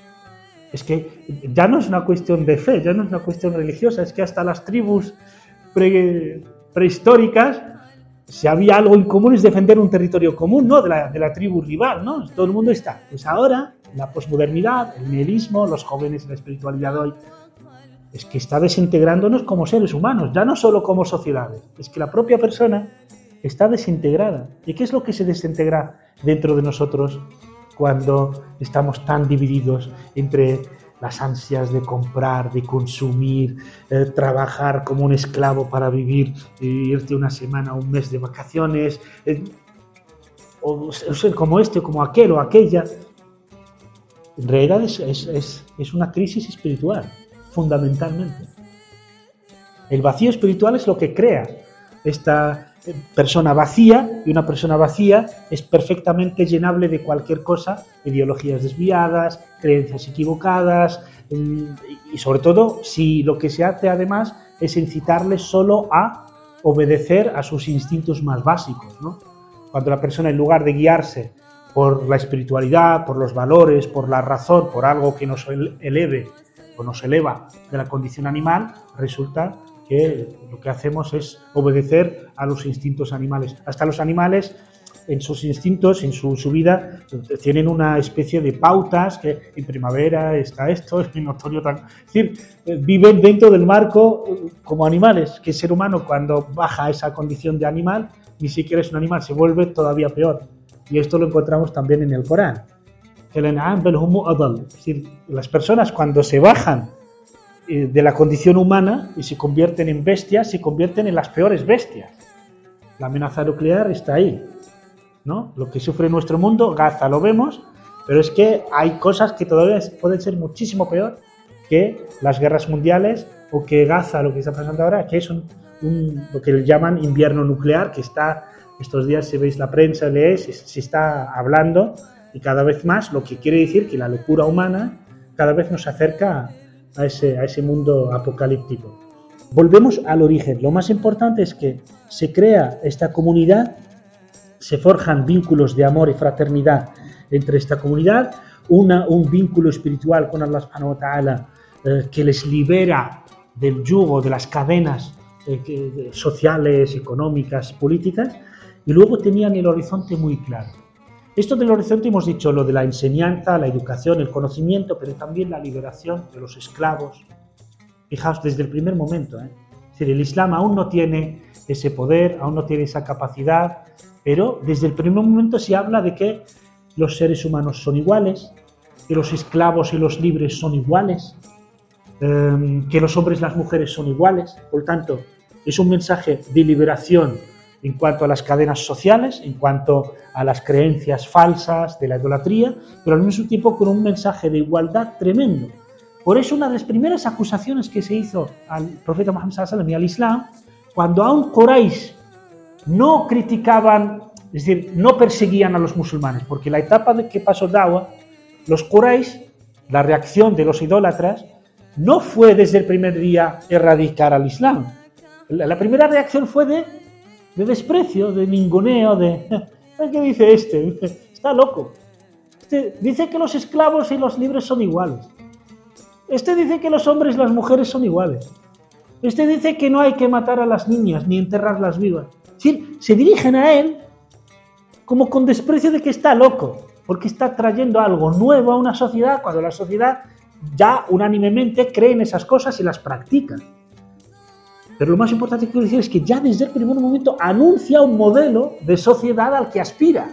Es que ya no es una cuestión de fe, ya no es una cuestión religiosa, es que hasta las tribus pre, prehistóricas, si había algo en común es defender un territorio común, ¿no? De la, de la tribu rival, ¿no? Todo el mundo está. Pues ahora, la posmodernidad, el nihilismo, los jóvenes en la espiritualidad de hoy, es que está desintegrándonos como seres humanos, ya no solo como sociedades, es que la propia persona está desintegrada. ¿Y qué es lo que se desintegra dentro de nosotros cuando estamos tan divididos entre las ansias de comprar, de consumir, eh, trabajar como un esclavo para vivir, eh, irte una semana o un mes de vacaciones, eh, o ser como este o como aquel o aquella? En realidad es, es, es, es una crisis espiritual, fundamentalmente. El vacío espiritual es lo que crea esta persona vacía, y una persona vacía es perfectamente llenable de cualquier cosa, ideologías desviadas, creencias equivocadas, y sobre todo si lo que se hace además es incitarles solo a obedecer a sus instintos más básicos, ¿no? Cuando la persona, en lugar de guiarse por la espiritualidad, por los valores, por la razón, por algo que nos eleve o nos eleva de la condición animal, resulta que lo que hacemos es obedecer a los instintos animales. Hasta los animales, en sus instintos, en su, su vida, tienen una especie de pautas, que en primavera está esto, en otoño tal. Es decir, viven dentro del marco como animales, que el ser humano, cuando baja a esa condición de animal, ni siquiera es un animal, se vuelve todavía peor. Y esto lo encontramos también en el Corán. Es decir, las personas cuando se bajan de la condición humana y se convierten en bestias, se convierten en las peores bestias. La amenaza nuclear está ahí, ¿no? Lo que sufre nuestro mundo, Gaza lo vemos, pero es que hay cosas que todavía pueden ser muchísimo peor que las guerras mundiales o que Gaza, lo que está pasando ahora, que es un, un, lo que llaman invierno nuclear, que está, estos días si veis la prensa, leéis, se, se está hablando, y cada vez más, lo que quiere decir que la locura humana cada vez nos acerca a ese, a ese mundo apocalíptico. Volvemos al origen. Lo más importante es que se crea esta comunidad, se forjan vínculos de amor y fraternidad entre esta comunidad, una, un vínculo espiritual con Allah subhanahu wa ta'ala eh, que les libera del yugo, de las cadenas eh, que, sociales, económicas, políticas, y luego tenían el horizonte muy claro. Esto del horizonte hemos dicho lo de la enseñanza, la educación, el conocimiento, pero también la liberación de los esclavos. Fijaos, desde el primer momento, ¿eh? Es decir, el Islam aún no tiene ese poder, aún no tiene esa capacidad, pero desde el primer momento se habla de que los seres humanos son iguales, que los esclavos y los libres son iguales, eh, que los hombres y las mujeres son iguales. Por tanto, es un mensaje de liberación en cuanto a las cadenas sociales, en cuanto a las creencias falsas de la idolatría, pero al mismo tiempo con un mensaje de igualdad tremendo. Por eso una de las primeras acusaciones que se hizo al profeta Muhammad sallallahu alaihi wasallam y al Islam, cuando aún Quraysh no criticaban, es decir, no perseguían a los musulmanes, porque la etapa de que pasó Dawa, los Quraysh, la reacción de los idólatras, no fue desde el primer día erradicar al Islam. La, la primera reacción fue de, de desprecio, de ninguneo, de ¿qué dice este? Está loco. Este dice que los esclavos y los libres son iguales. Este dice que los hombres y las mujeres son iguales. Este dice que no hay que matar a las niñas ni enterrarlas vivas. Es decir, se dirigen a él como con desprecio de que está loco, porque está trayendo algo nuevo a una sociedad cuando la sociedad ya unánimemente cree en esas cosas y las practica. Pero lo más importante que quiero decir es que ya desde el primer momento anuncia un modelo de sociedad al que aspira.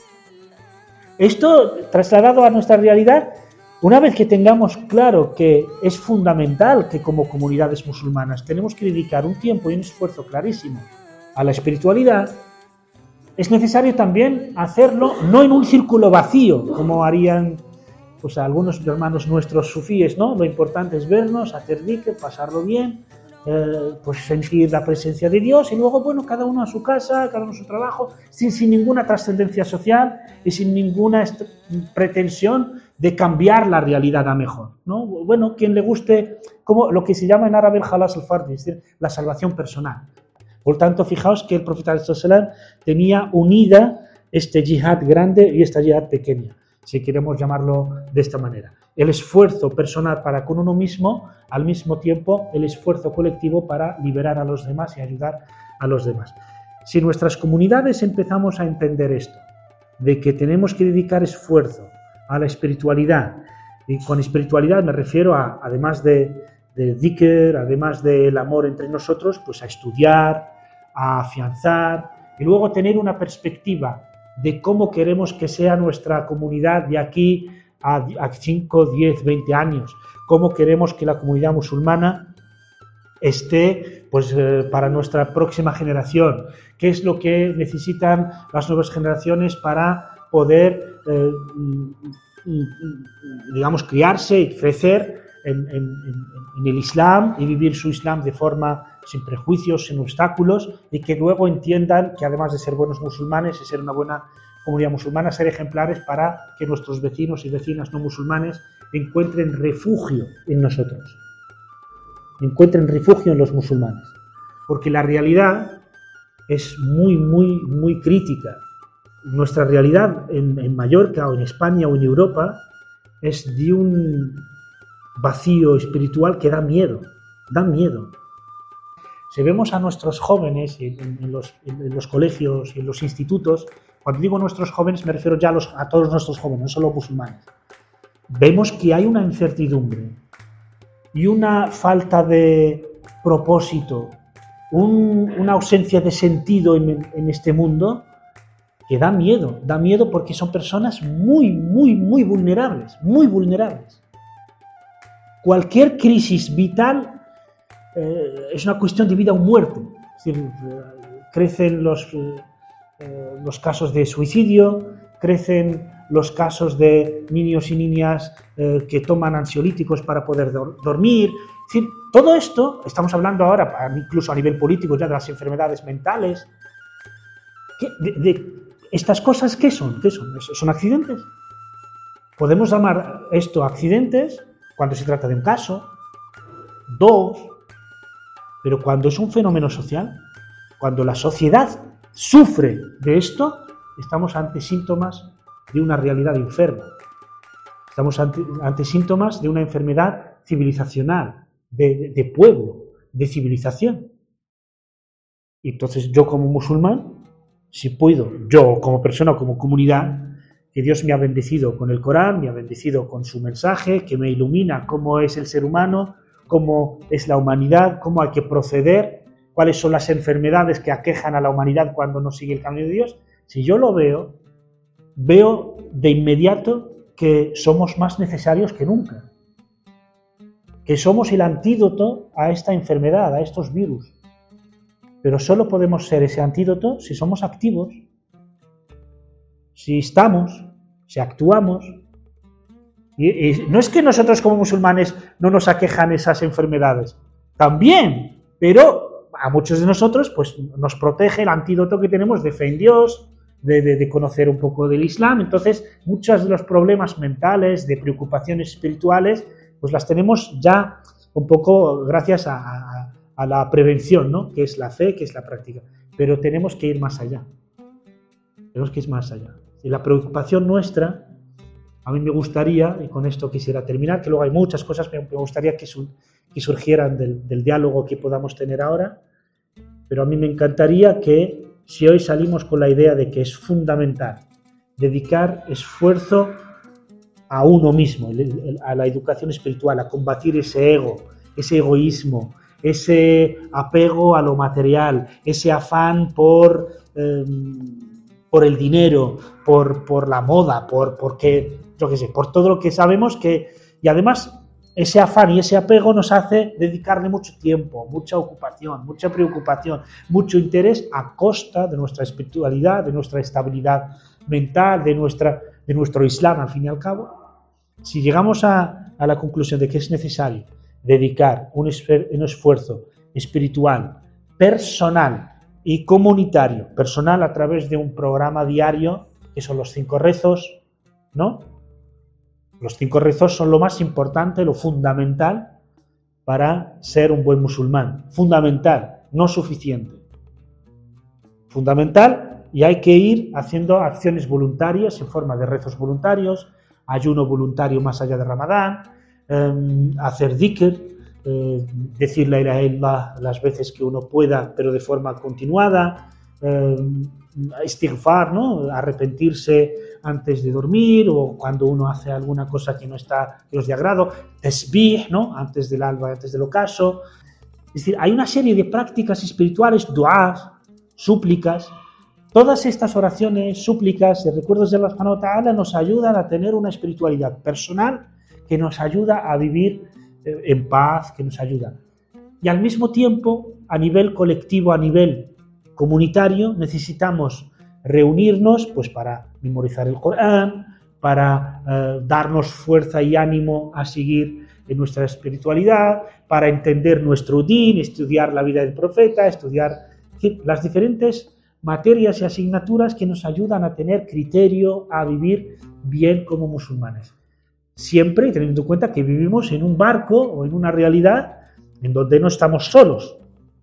Esto, trasladado a nuestra realidad, una vez que tengamos claro que es fundamental que como comunidades musulmanas tenemos que dedicar un tiempo y un esfuerzo clarísimo a la espiritualidad, es necesario también hacerlo no en un círculo vacío, como harían pues, algunos hermanos nuestros sufíes, ¿no? Lo importante es vernos, hacer dhikr, pasarlo bien, eh, pues sentir la presencia de Dios y luego, bueno, cada uno a su casa, cada uno a su trabajo, sin, sin ninguna trascendencia social y sin ninguna pretensión de cambiar la realidad a mejor, ¿no? Bueno, quien le guste, como lo que se llama en árabe el halas al-fardi, es decir, la salvación personal. Por tanto, fijaos que el profeta sallallahu alaihi wasallam tenía unida este yihad grande y esta yihad pequeña, si queremos llamarlo de esta manera. El esfuerzo personal para con uno mismo, al mismo tiempo el esfuerzo colectivo para liberar a los demás y ayudar a los demás. Si nuestras comunidades empezamos a entender esto, de que tenemos que dedicar esfuerzo a la espiritualidad, y con espiritualidad me refiero a, además de, de dhikr, además del amor entre nosotros, pues a estudiar, a afianzar y luego tener una perspectiva de cómo queremos que sea nuestra comunidad de aquí a cinco, diez, veinte años, cómo queremos que la comunidad musulmana esté pues, eh, para nuestra próxima generación, qué es lo que necesitan las nuevas generaciones para poder, eh, digamos, criarse y crecer en, en, en el Islam y vivir su Islam de forma sin prejuicios, sin obstáculos, y que luego entiendan que además de ser buenos musulmanes y ser una buena comunidad musulmana, ser ejemplares para que nuestros vecinos y vecinas no musulmanes encuentren refugio en nosotros, encuentren refugio en los musulmanes, porque la realidad es muy, muy, muy crítica. Nuestra realidad en, en Mallorca o en España o en Europa es de un vacío espiritual que da miedo, da miedo. Si vemos a nuestros jóvenes en, en, los, en los colegios y en los institutos, cuando digo nuestros jóvenes me refiero ya a, los, a todos nuestros jóvenes, no solo musulmanes, vemos que hay una incertidumbre y una falta de propósito, un, una ausencia de sentido en, en este mundo que da miedo, da miedo porque son personas muy, muy, muy vulnerables, muy vulnerables. Cualquier crisis vital eh, es una cuestión de vida o muerte. Es decir, eh, crecen los, eh, los casos de suicidio, crecen los casos de niños y niñas eh, que toman ansiolíticos para poder do- dormir. Es decir, todo esto, estamos hablando ahora incluso a nivel político ya de las enfermedades mentales. ¿Qué, de, de, ¿Estas cosas qué son? ¿Qué son? ¿Son accidentes? Podemos llamar esto accidentes cuando se trata de un caso, dos, pero cuando es un fenómeno social, cuando la sociedad sufre de esto, estamos ante síntomas de una realidad enferma. Estamos ante, ante síntomas de una enfermedad civilizacional, de, de, de pueblo, de civilización. Y entonces yo como musulmán si puedo, yo como persona o como comunidad, que Dios me ha bendecido con el Corán, me ha bendecido con su mensaje, que me ilumina cómo es el ser humano, cómo es la humanidad, cómo hay que proceder, cuáles son las enfermedades que aquejan a la humanidad cuando no sigue el camino de Dios. Si yo lo veo, veo de inmediato que somos más necesarios que nunca, que somos el antídoto a esta enfermedad, a estos virus. Pero solo podemos ser ese antídoto si somos activos, si estamos, si actuamos. Y, y no es que nosotros como musulmanes no nos aquejan esas enfermedades, también, pero a muchos de nosotros pues, nos protege el antídoto que tenemos de fe en Dios, de, de, de conocer un poco del Islam. Entonces, muchos de los problemas mentales, de preocupaciones espirituales, pues las tenemos ya un poco gracias a, a, a la prevención, ¿no? Que es la fe, que es la práctica. Pero tenemos que ir más allá. Tenemos que ir más allá. Y la preocupación nuestra, a mí me gustaría, y con esto quisiera terminar, que luego hay muchas cosas, me gustaría que, su, que surgieran del, del diálogo que podamos tener ahora, pero a mí me encantaría que si hoy salimos con la idea de que es fundamental dedicar esfuerzo a uno mismo, a la educación espiritual, a combatir ese ego, ese egoísmo, ese apego a lo material, ese afán por, eh, por el dinero, por, por la moda, por, porque, yo qué sé, por todo lo que sabemos que, y además ese afán y ese apego nos hace dedicarle mucho tiempo, mucha ocupación, mucha preocupación, mucho interés a costa de nuestra espiritualidad, de nuestra estabilidad mental, de, nuestra, de nuestro Islam, al fin y al cabo. Si llegamos a, a la conclusión de que es necesario dedicar un, esfer, un esfuerzo espiritual, personal y comunitario, personal a través de un programa diario, que son los cinco rezos, ¿no? Los cinco rezos son lo más importante, lo fundamental para ser un buen musulmán. Fundamental, no suficiente. Fundamental, y hay que ir haciendo acciones voluntarias en forma de rezos voluntarios, ayuno voluntario más allá de Ramadán, eh, hacer dhikr, eh, decir la ilaha illallah las veces que uno pueda, pero de forma continuada, eh, istighfar, ¿no? Arrepentirse antes de dormir o cuando uno hace alguna cosa que no está que no es de agrado, tasbih, ¿no? Antes del alba, antes del ocaso. Es decir, hay una serie de prácticas espirituales, du'as, súplicas. Todas estas oraciones, súplicas y recuerdos de Allah subhanahu wa ta'ala nos ayudan a tener una espiritualidad personal que nos ayuda a vivir en paz, que nos ayuda. Y al mismo tiempo, a nivel colectivo, a nivel comunitario, necesitamos reunirnos pues, para memorizar el Corán, para eh, darnos fuerza y ánimo a seguir en nuestra espiritualidad, para entender nuestro din, estudiar la vida del profeta, estudiar en fin, las diferentes materias y asignaturas que nos ayudan a tener criterio, a vivir bien como musulmanes. Siempre teniendo en cuenta que vivimos en un barco o en una realidad en donde no estamos solos.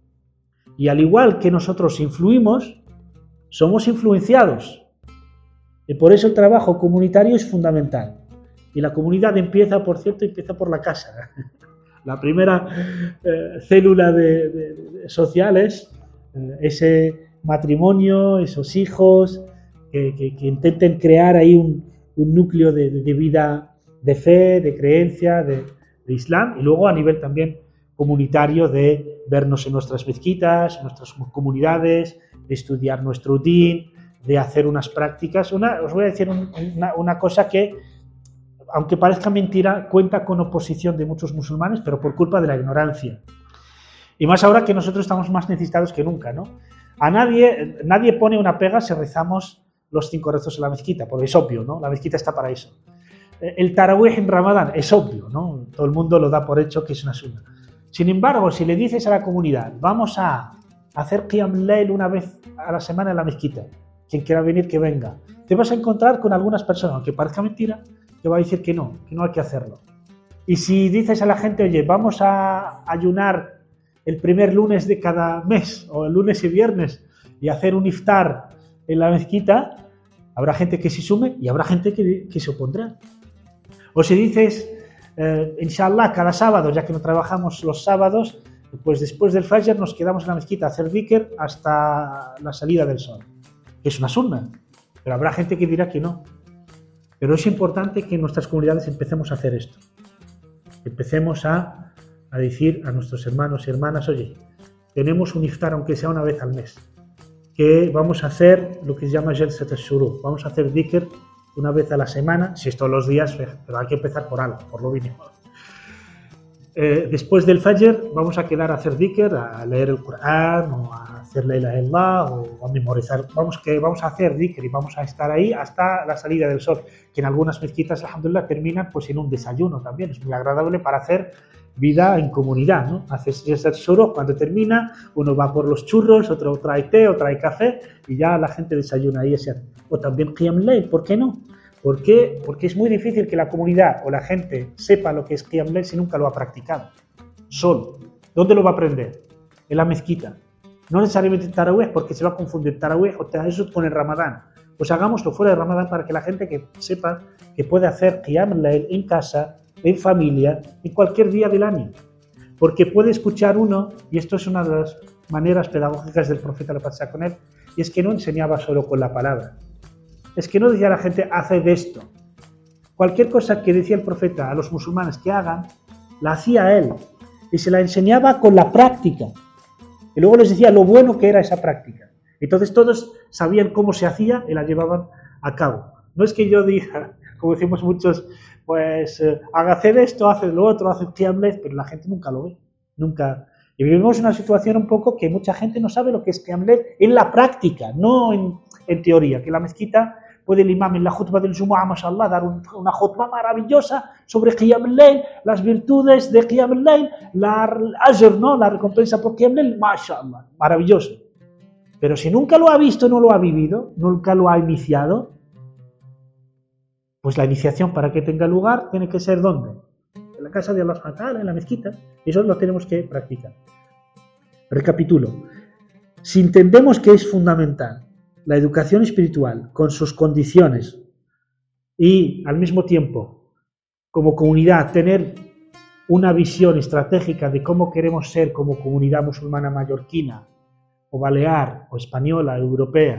Y al igual que nosotros influimos, somos influenciados. Y por eso el trabajo comunitario es fundamental. Y la comunidad empieza, por cierto, empieza por la casa. La primera eh, célula de, de, de social es eh, ese matrimonio, esos hijos, que, que, que intenten crear ahí un, un núcleo de, de, de vida, de fe, de creencia, de, de Islam, y luego a nivel también comunitario de vernos en nuestras mezquitas, en nuestras comunidades, de estudiar nuestro din, de hacer unas prácticas. Una, os voy a decir un, una, una cosa que, aunque parezca mentira, cuenta con oposición de muchos musulmanes, pero por culpa de la ignorancia. Y más ahora que nosotros estamos más necesitados que nunca, ¿no? A nadie, nadie pone una pega si rezamos los cinco rezos en la mezquita, porque es obvio, ¿no? La mezquita está para eso. El tarawih en Ramadán es obvio, ¿no? Todo el mundo lo da por hecho que es una sunna. Sin embargo, si le dices a la comunidad, vamos a hacer qiyam layl una vez a la semana en la mezquita, quien quiera venir que venga, te vas a encontrar con algunas personas, aunque parezca mentira, que va a decir que no, que no hay que hacerlo. Y si dices a la gente, oye, vamos a ayunar el primer lunes de cada mes, o el lunes y viernes, y hacer un iftar en la mezquita, habrá gente que se sume y habrá gente que, que se opondrá. O si dices, eh, inshallah, cada sábado, ya que no trabajamos los sábados, pues después del Fajr nos quedamos en la mezquita a hacer dhikr hasta la salida del sol. que es una sunna, pero habrá gente que dirá que no. Pero es importante que en nuestras comunidades empecemos a hacer esto. Empecemos a, a decir a nuestros hermanos y hermanas, oye, tenemos un iftar aunque sea una vez al mes, que vamos a hacer lo que se llama Jalsat al-Shuruk, vamos a hacer dhikr una vez a la semana, si es todos los días, pero hay que empezar por algo, por lo mínimo. Eh, después del Fajr vamos a quedar a hacer dhikr, a leer el Corán o a hacer la ilaha illallah o a memorizar. Vamos, que vamos a hacer dhikr y vamos a estar ahí hasta la salida del sol, que en algunas mezquitas, alhamdulillah, terminan pues en un desayuno también. Es muy agradable para hacer vida en comunidad, ¿no? Haces el shuruk, cuando termina, uno va por los churros, otro trae té o trae café y ya la gente desayuna ahí. Ese. O también Qiyam al-Layl, ¿por qué no? ¿Por qué? Porque es muy difícil que la comunidad o la gente sepa lo que es Qiyam al-Layl si nunca lo ha practicado. Solo. ¿Dónde lo va a aprender? En la mezquita. No necesariamente en Tarawih, porque se va a confundir Tarawih o Tahajjud con el Ramadán. Pues hagámoslo fuera de Ramadán para que la gente que sepa que puede hacer Qiyam al-Layl en casa, en familia, en cualquier día del año. Porque puede escuchar uno, y esto es una de las maneras pedagógicas del profeta, la paz sea con él, y es que no enseñaba solo con la palabra. Es que no decía a la gente, haced esto. Cualquier cosa que decía el profeta a los musulmanes que hagan, la hacía él. Y se la enseñaba con la práctica. Y luego les decía lo bueno que era esa práctica. Entonces todos sabían cómo se hacía y la llevaban a cabo. No es que yo diga, como decimos muchos, pues eh, haced esto, haced lo otro, haced Qiyam al-Layl, pero la gente nunca lo ve. Nunca. Y vivimos una situación un poco que mucha gente no sabe lo que es Qiyam al-Layl en la práctica, no en, en teoría. Que la mezquita puede el imam en la khutbah del Jumu'ah, mashallah, dar un, una khutbah maravillosa sobre Qiyam al-Layl, las virtudes de Qiyam al-Layl, la ajr, ¿no? La recompensa por Qiyam al-Layl, mashallah, maravilloso. Pero si nunca lo ha visto, no lo ha vivido, nunca lo ha iniciado, pues la iniciación para que tenga lugar tiene que ser ¿dónde? En la casa de Allah subhanahu wa ta'ala, en la mezquita. Eso lo tenemos que practicar. Recapitulo. Si entendemos que es fundamental la educación espiritual con sus condiciones y al mismo tiempo como comunidad tener una visión estratégica de cómo queremos ser como comunidad musulmana mallorquina o balear o española, europea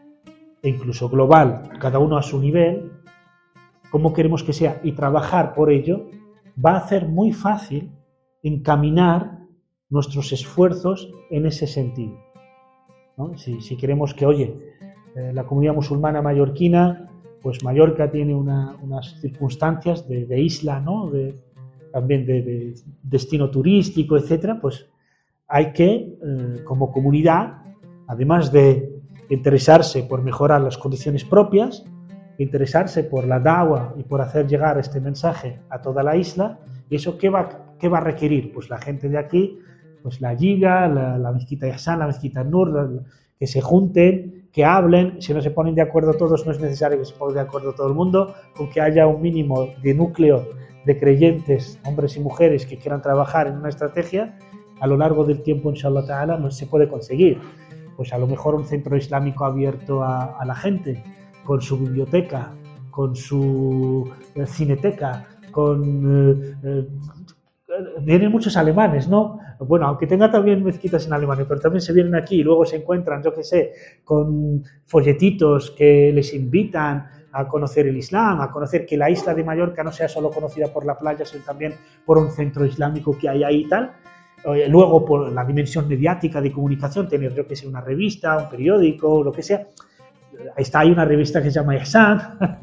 e incluso global, cada uno a su nivel, cómo queremos que sea y trabajar por ello, va a hacer muy fácil encaminar nuestros esfuerzos en ese sentido, ¿no? Si, si queremos que, oye, eh, la comunidad musulmana mallorquina, pues Mallorca tiene una, unas circunstancias de, de isla, ¿no? De, también de, de destino turístico, etcétera, pues hay que, eh, como comunidad, además de interesarse por mejorar las condiciones propias, interesarse por la da'wa y por hacer llegar este mensaje a toda la isla. ¿Y eso qué va, qué va a requerir? Pues la gente de aquí, pues la Yiga, la, la mezquita Ihsan, la mezquita Nur, la, que se junten, que hablen. Si no se ponen de acuerdo todos, no es necesario que se ponga de acuerdo todo el mundo, con que haya un mínimo de núcleo de creyentes, hombres y mujeres, que quieran trabajar en una estrategia, a lo largo del tiempo, inshallah ta'ala, no se puede conseguir. Pues a lo mejor un centro islámico abierto a, a la gente, con su biblioteca, con su eh, cineteca, con... Eh, eh, vienen muchos alemanes, ¿no? Bueno, aunque tenga también mezquitas en Alemania, pero también se vienen aquí y luego se encuentran, yo qué sé, con folletitos que les invitan a conocer el Islam, a conocer que la isla de Mallorca no sea solo conocida por la playa, sino también por un centro islámico que hay ahí y tal. Luego, por la dimensión mediática de comunicación, tener, yo que sé, una revista, un periódico, lo que sea. Ahí está, hay una revista que se llama Ihsan,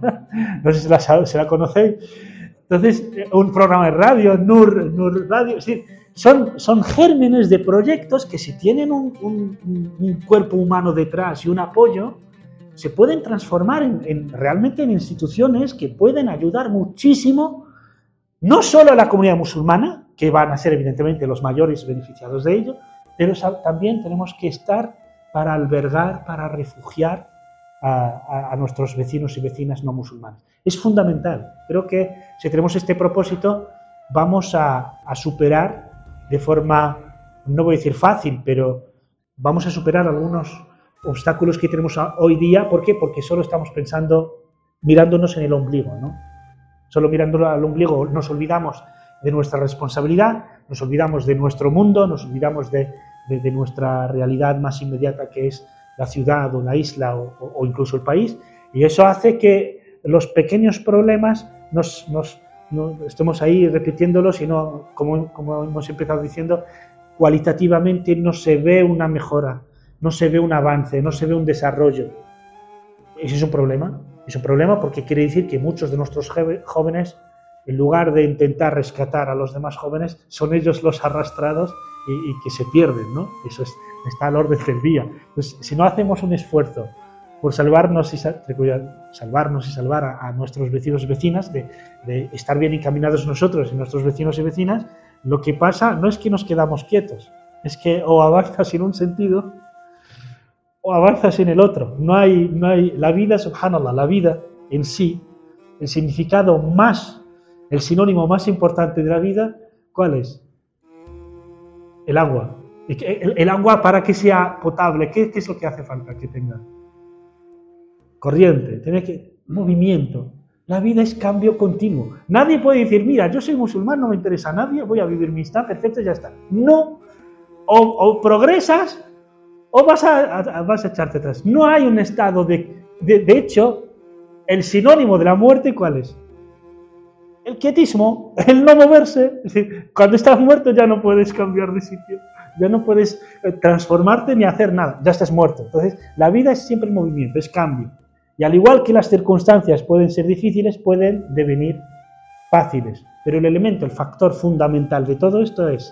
no sé si la, si la conocéis. Entonces, un programa de radio, Nur, Nur Radio, sí, son, son gérmenes de proyectos que si tienen un, un, un cuerpo humano detrás y un apoyo, se pueden transformar en, en, realmente en instituciones que pueden ayudar muchísimo, no solo a la comunidad musulmana, que van a ser evidentemente los mayores beneficiados de ello, pero también tenemos que estar para albergar, para refugiar a, a, a nuestros vecinos y vecinas no musulmanes. Es fundamental. Creo que si tenemos este propósito, vamos a, a superar de forma, no voy a decir fácil, pero vamos a superar algunos obstáculos que tenemos hoy día. ¿Por qué? Porque solo estamos pensando, mirándonos en el ombligo, ¿no? Solo mirando al ombligo nos olvidamos de nuestra responsabilidad, nos olvidamos de nuestro mundo, nos olvidamos de, de, de nuestra realidad más inmediata, que es la ciudad o la isla o, o incluso el país, y eso hace que los pequeños problemas nos, nos, no estemos ahí repitiéndolos y no, como, como hemos empezado diciendo, cualitativamente no se ve una mejora, no se ve un avance, no se ve un desarrollo. Ese es un problema, es un problema porque quiere decir que muchos de nuestros jóvenes, en lugar de intentar rescatar a los demás jóvenes, son ellos los arrastrados y, y que se pierden, ¿no? Eso es, está al orden del día. Entonces, si no hacemos un esfuerzo por salvarnos y, salvarnos y salvar a, a nuestros vecinos y vecinas, de, de estar bien encaminados nosotros y nuestros vecinos y vecinas, lo que pasa no es que nos quedamos quietos, es que o avanzas en un sentido o avanzas en el otro. No hay, no hay, la vida, subhanallah, la vida en sí, el significado más, el sinónimo más importante de la vida, ¿cuál es? El agua. El, el agua, para que sea potable, ¿qué, qué es lo que hace falta que tenga? Corriente, tiene que, movimiento. La vida es cambio continuo. Nadie puede decir, mira, yo soy musulmán, no me interesa a nadie, voy a vivir mi Islam, perfecto, ya está. No, o, o progresas o vas a, a, vas a echarte atrás. No hay un estado de, de... De hecho, el sinónimo de la muerte, ¿cuál es? El quietismo, el no moverse. Es decir, cuando estás muerto ya no puedes cambiar de sitio, ya no puedes transformarte ni hacer nada, ya estás muerto. Entonces, la vida es siempre movimiento, es cambio. Y al igual que las circunstancias pueden ser difíciles, pueden devenir fáciles. Pero el elemento, el factor fundamental de todo esto es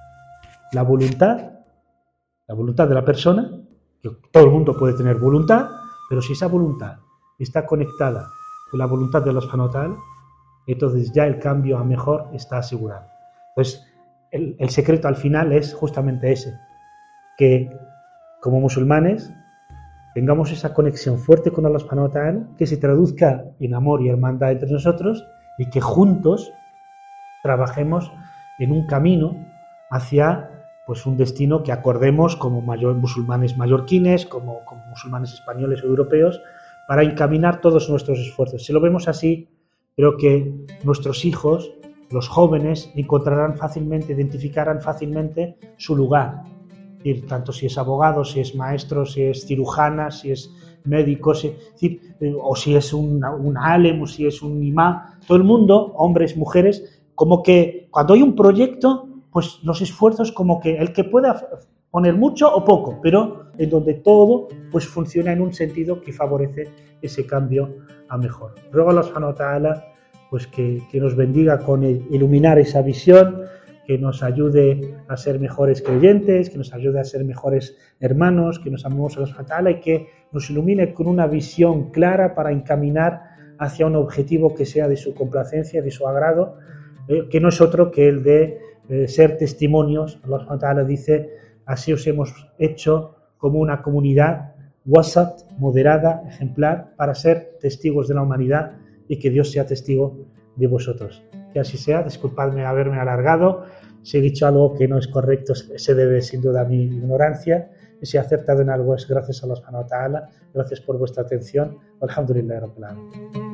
la voluntad, la voluntad de la persona, que todo el mundo puede tener voluntad, pero si esa voluntad está conectada con la voluntad de Allah subhanahu wa ta'ala, entonces ya el cambio a mejor está asegurado. Entonces, el, el secreto al final es justamente ese, que como musulmanes tengamos esa conexión fuerte con Allah subhanahu wa ta'ala, que se traduzca en amor y hermandad entre nosotros y que juntos trabajemos en un camino hacia pues, un destino que acordemos como mayor, musulmanes mallorquines, como, como musulmanes españoles o europeos, para encaminar todos nuestros esfuerzos. Si lo vemos así, creo que nuestros hijos, los jóvenes, encontrarán fácilmente, identificarán fácilmente su lugar. Es decir, tanto si es abogado, si es maestro, si es cirujana, si es médico, si, es decir, o si es un, un alem, o si es un imán, todo el mundo, hombres, mujeres, como que cuando hay un proyecto, pues los esfuerzos como que el que pueda poner mucho o poco, pero en donde todo pues funciona en un sentido que favorece ese cambio a mejor. Ruego a Allah subhanahu wa ta'ala pues que, que nos bendiga con el, iluminar esa visión, que nos ayude a ser mejores creyentes, que nos ayude a ser mejores hermanos, que nos amemos a Allah subhanahu wa ta'ala y que nos ilumine con una visión clara para encaminar hacia un objetivo que sea de su complacencia, de su agrado, eh, que no es otro que el de eh, ser testimonios. Allah subhanahu wa ta'ala dice: así os hemos hecho como una comunidad wasat, moderada, ejemplar, para ser testigos de la humanidad y que Dios sea testigo de vosotros. Que así sea. Disculpadme haberme alargado. Si he dicho algo que no es correcto, se debe sin duda a mi ignorancia. Y si he acertado en algo es gracias a Allah subhanahu wa ta'ala. Gracias por vuestra atención. Alhamdulillah rabbil alamin.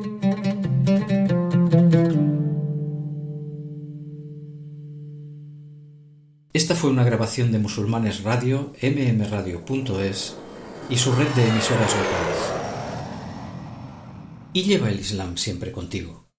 Esta fue una grabación de Musulmanes Radio, eme eme radio punto es y su red de emisoras locales. Y lleva el Islam siempre contigo.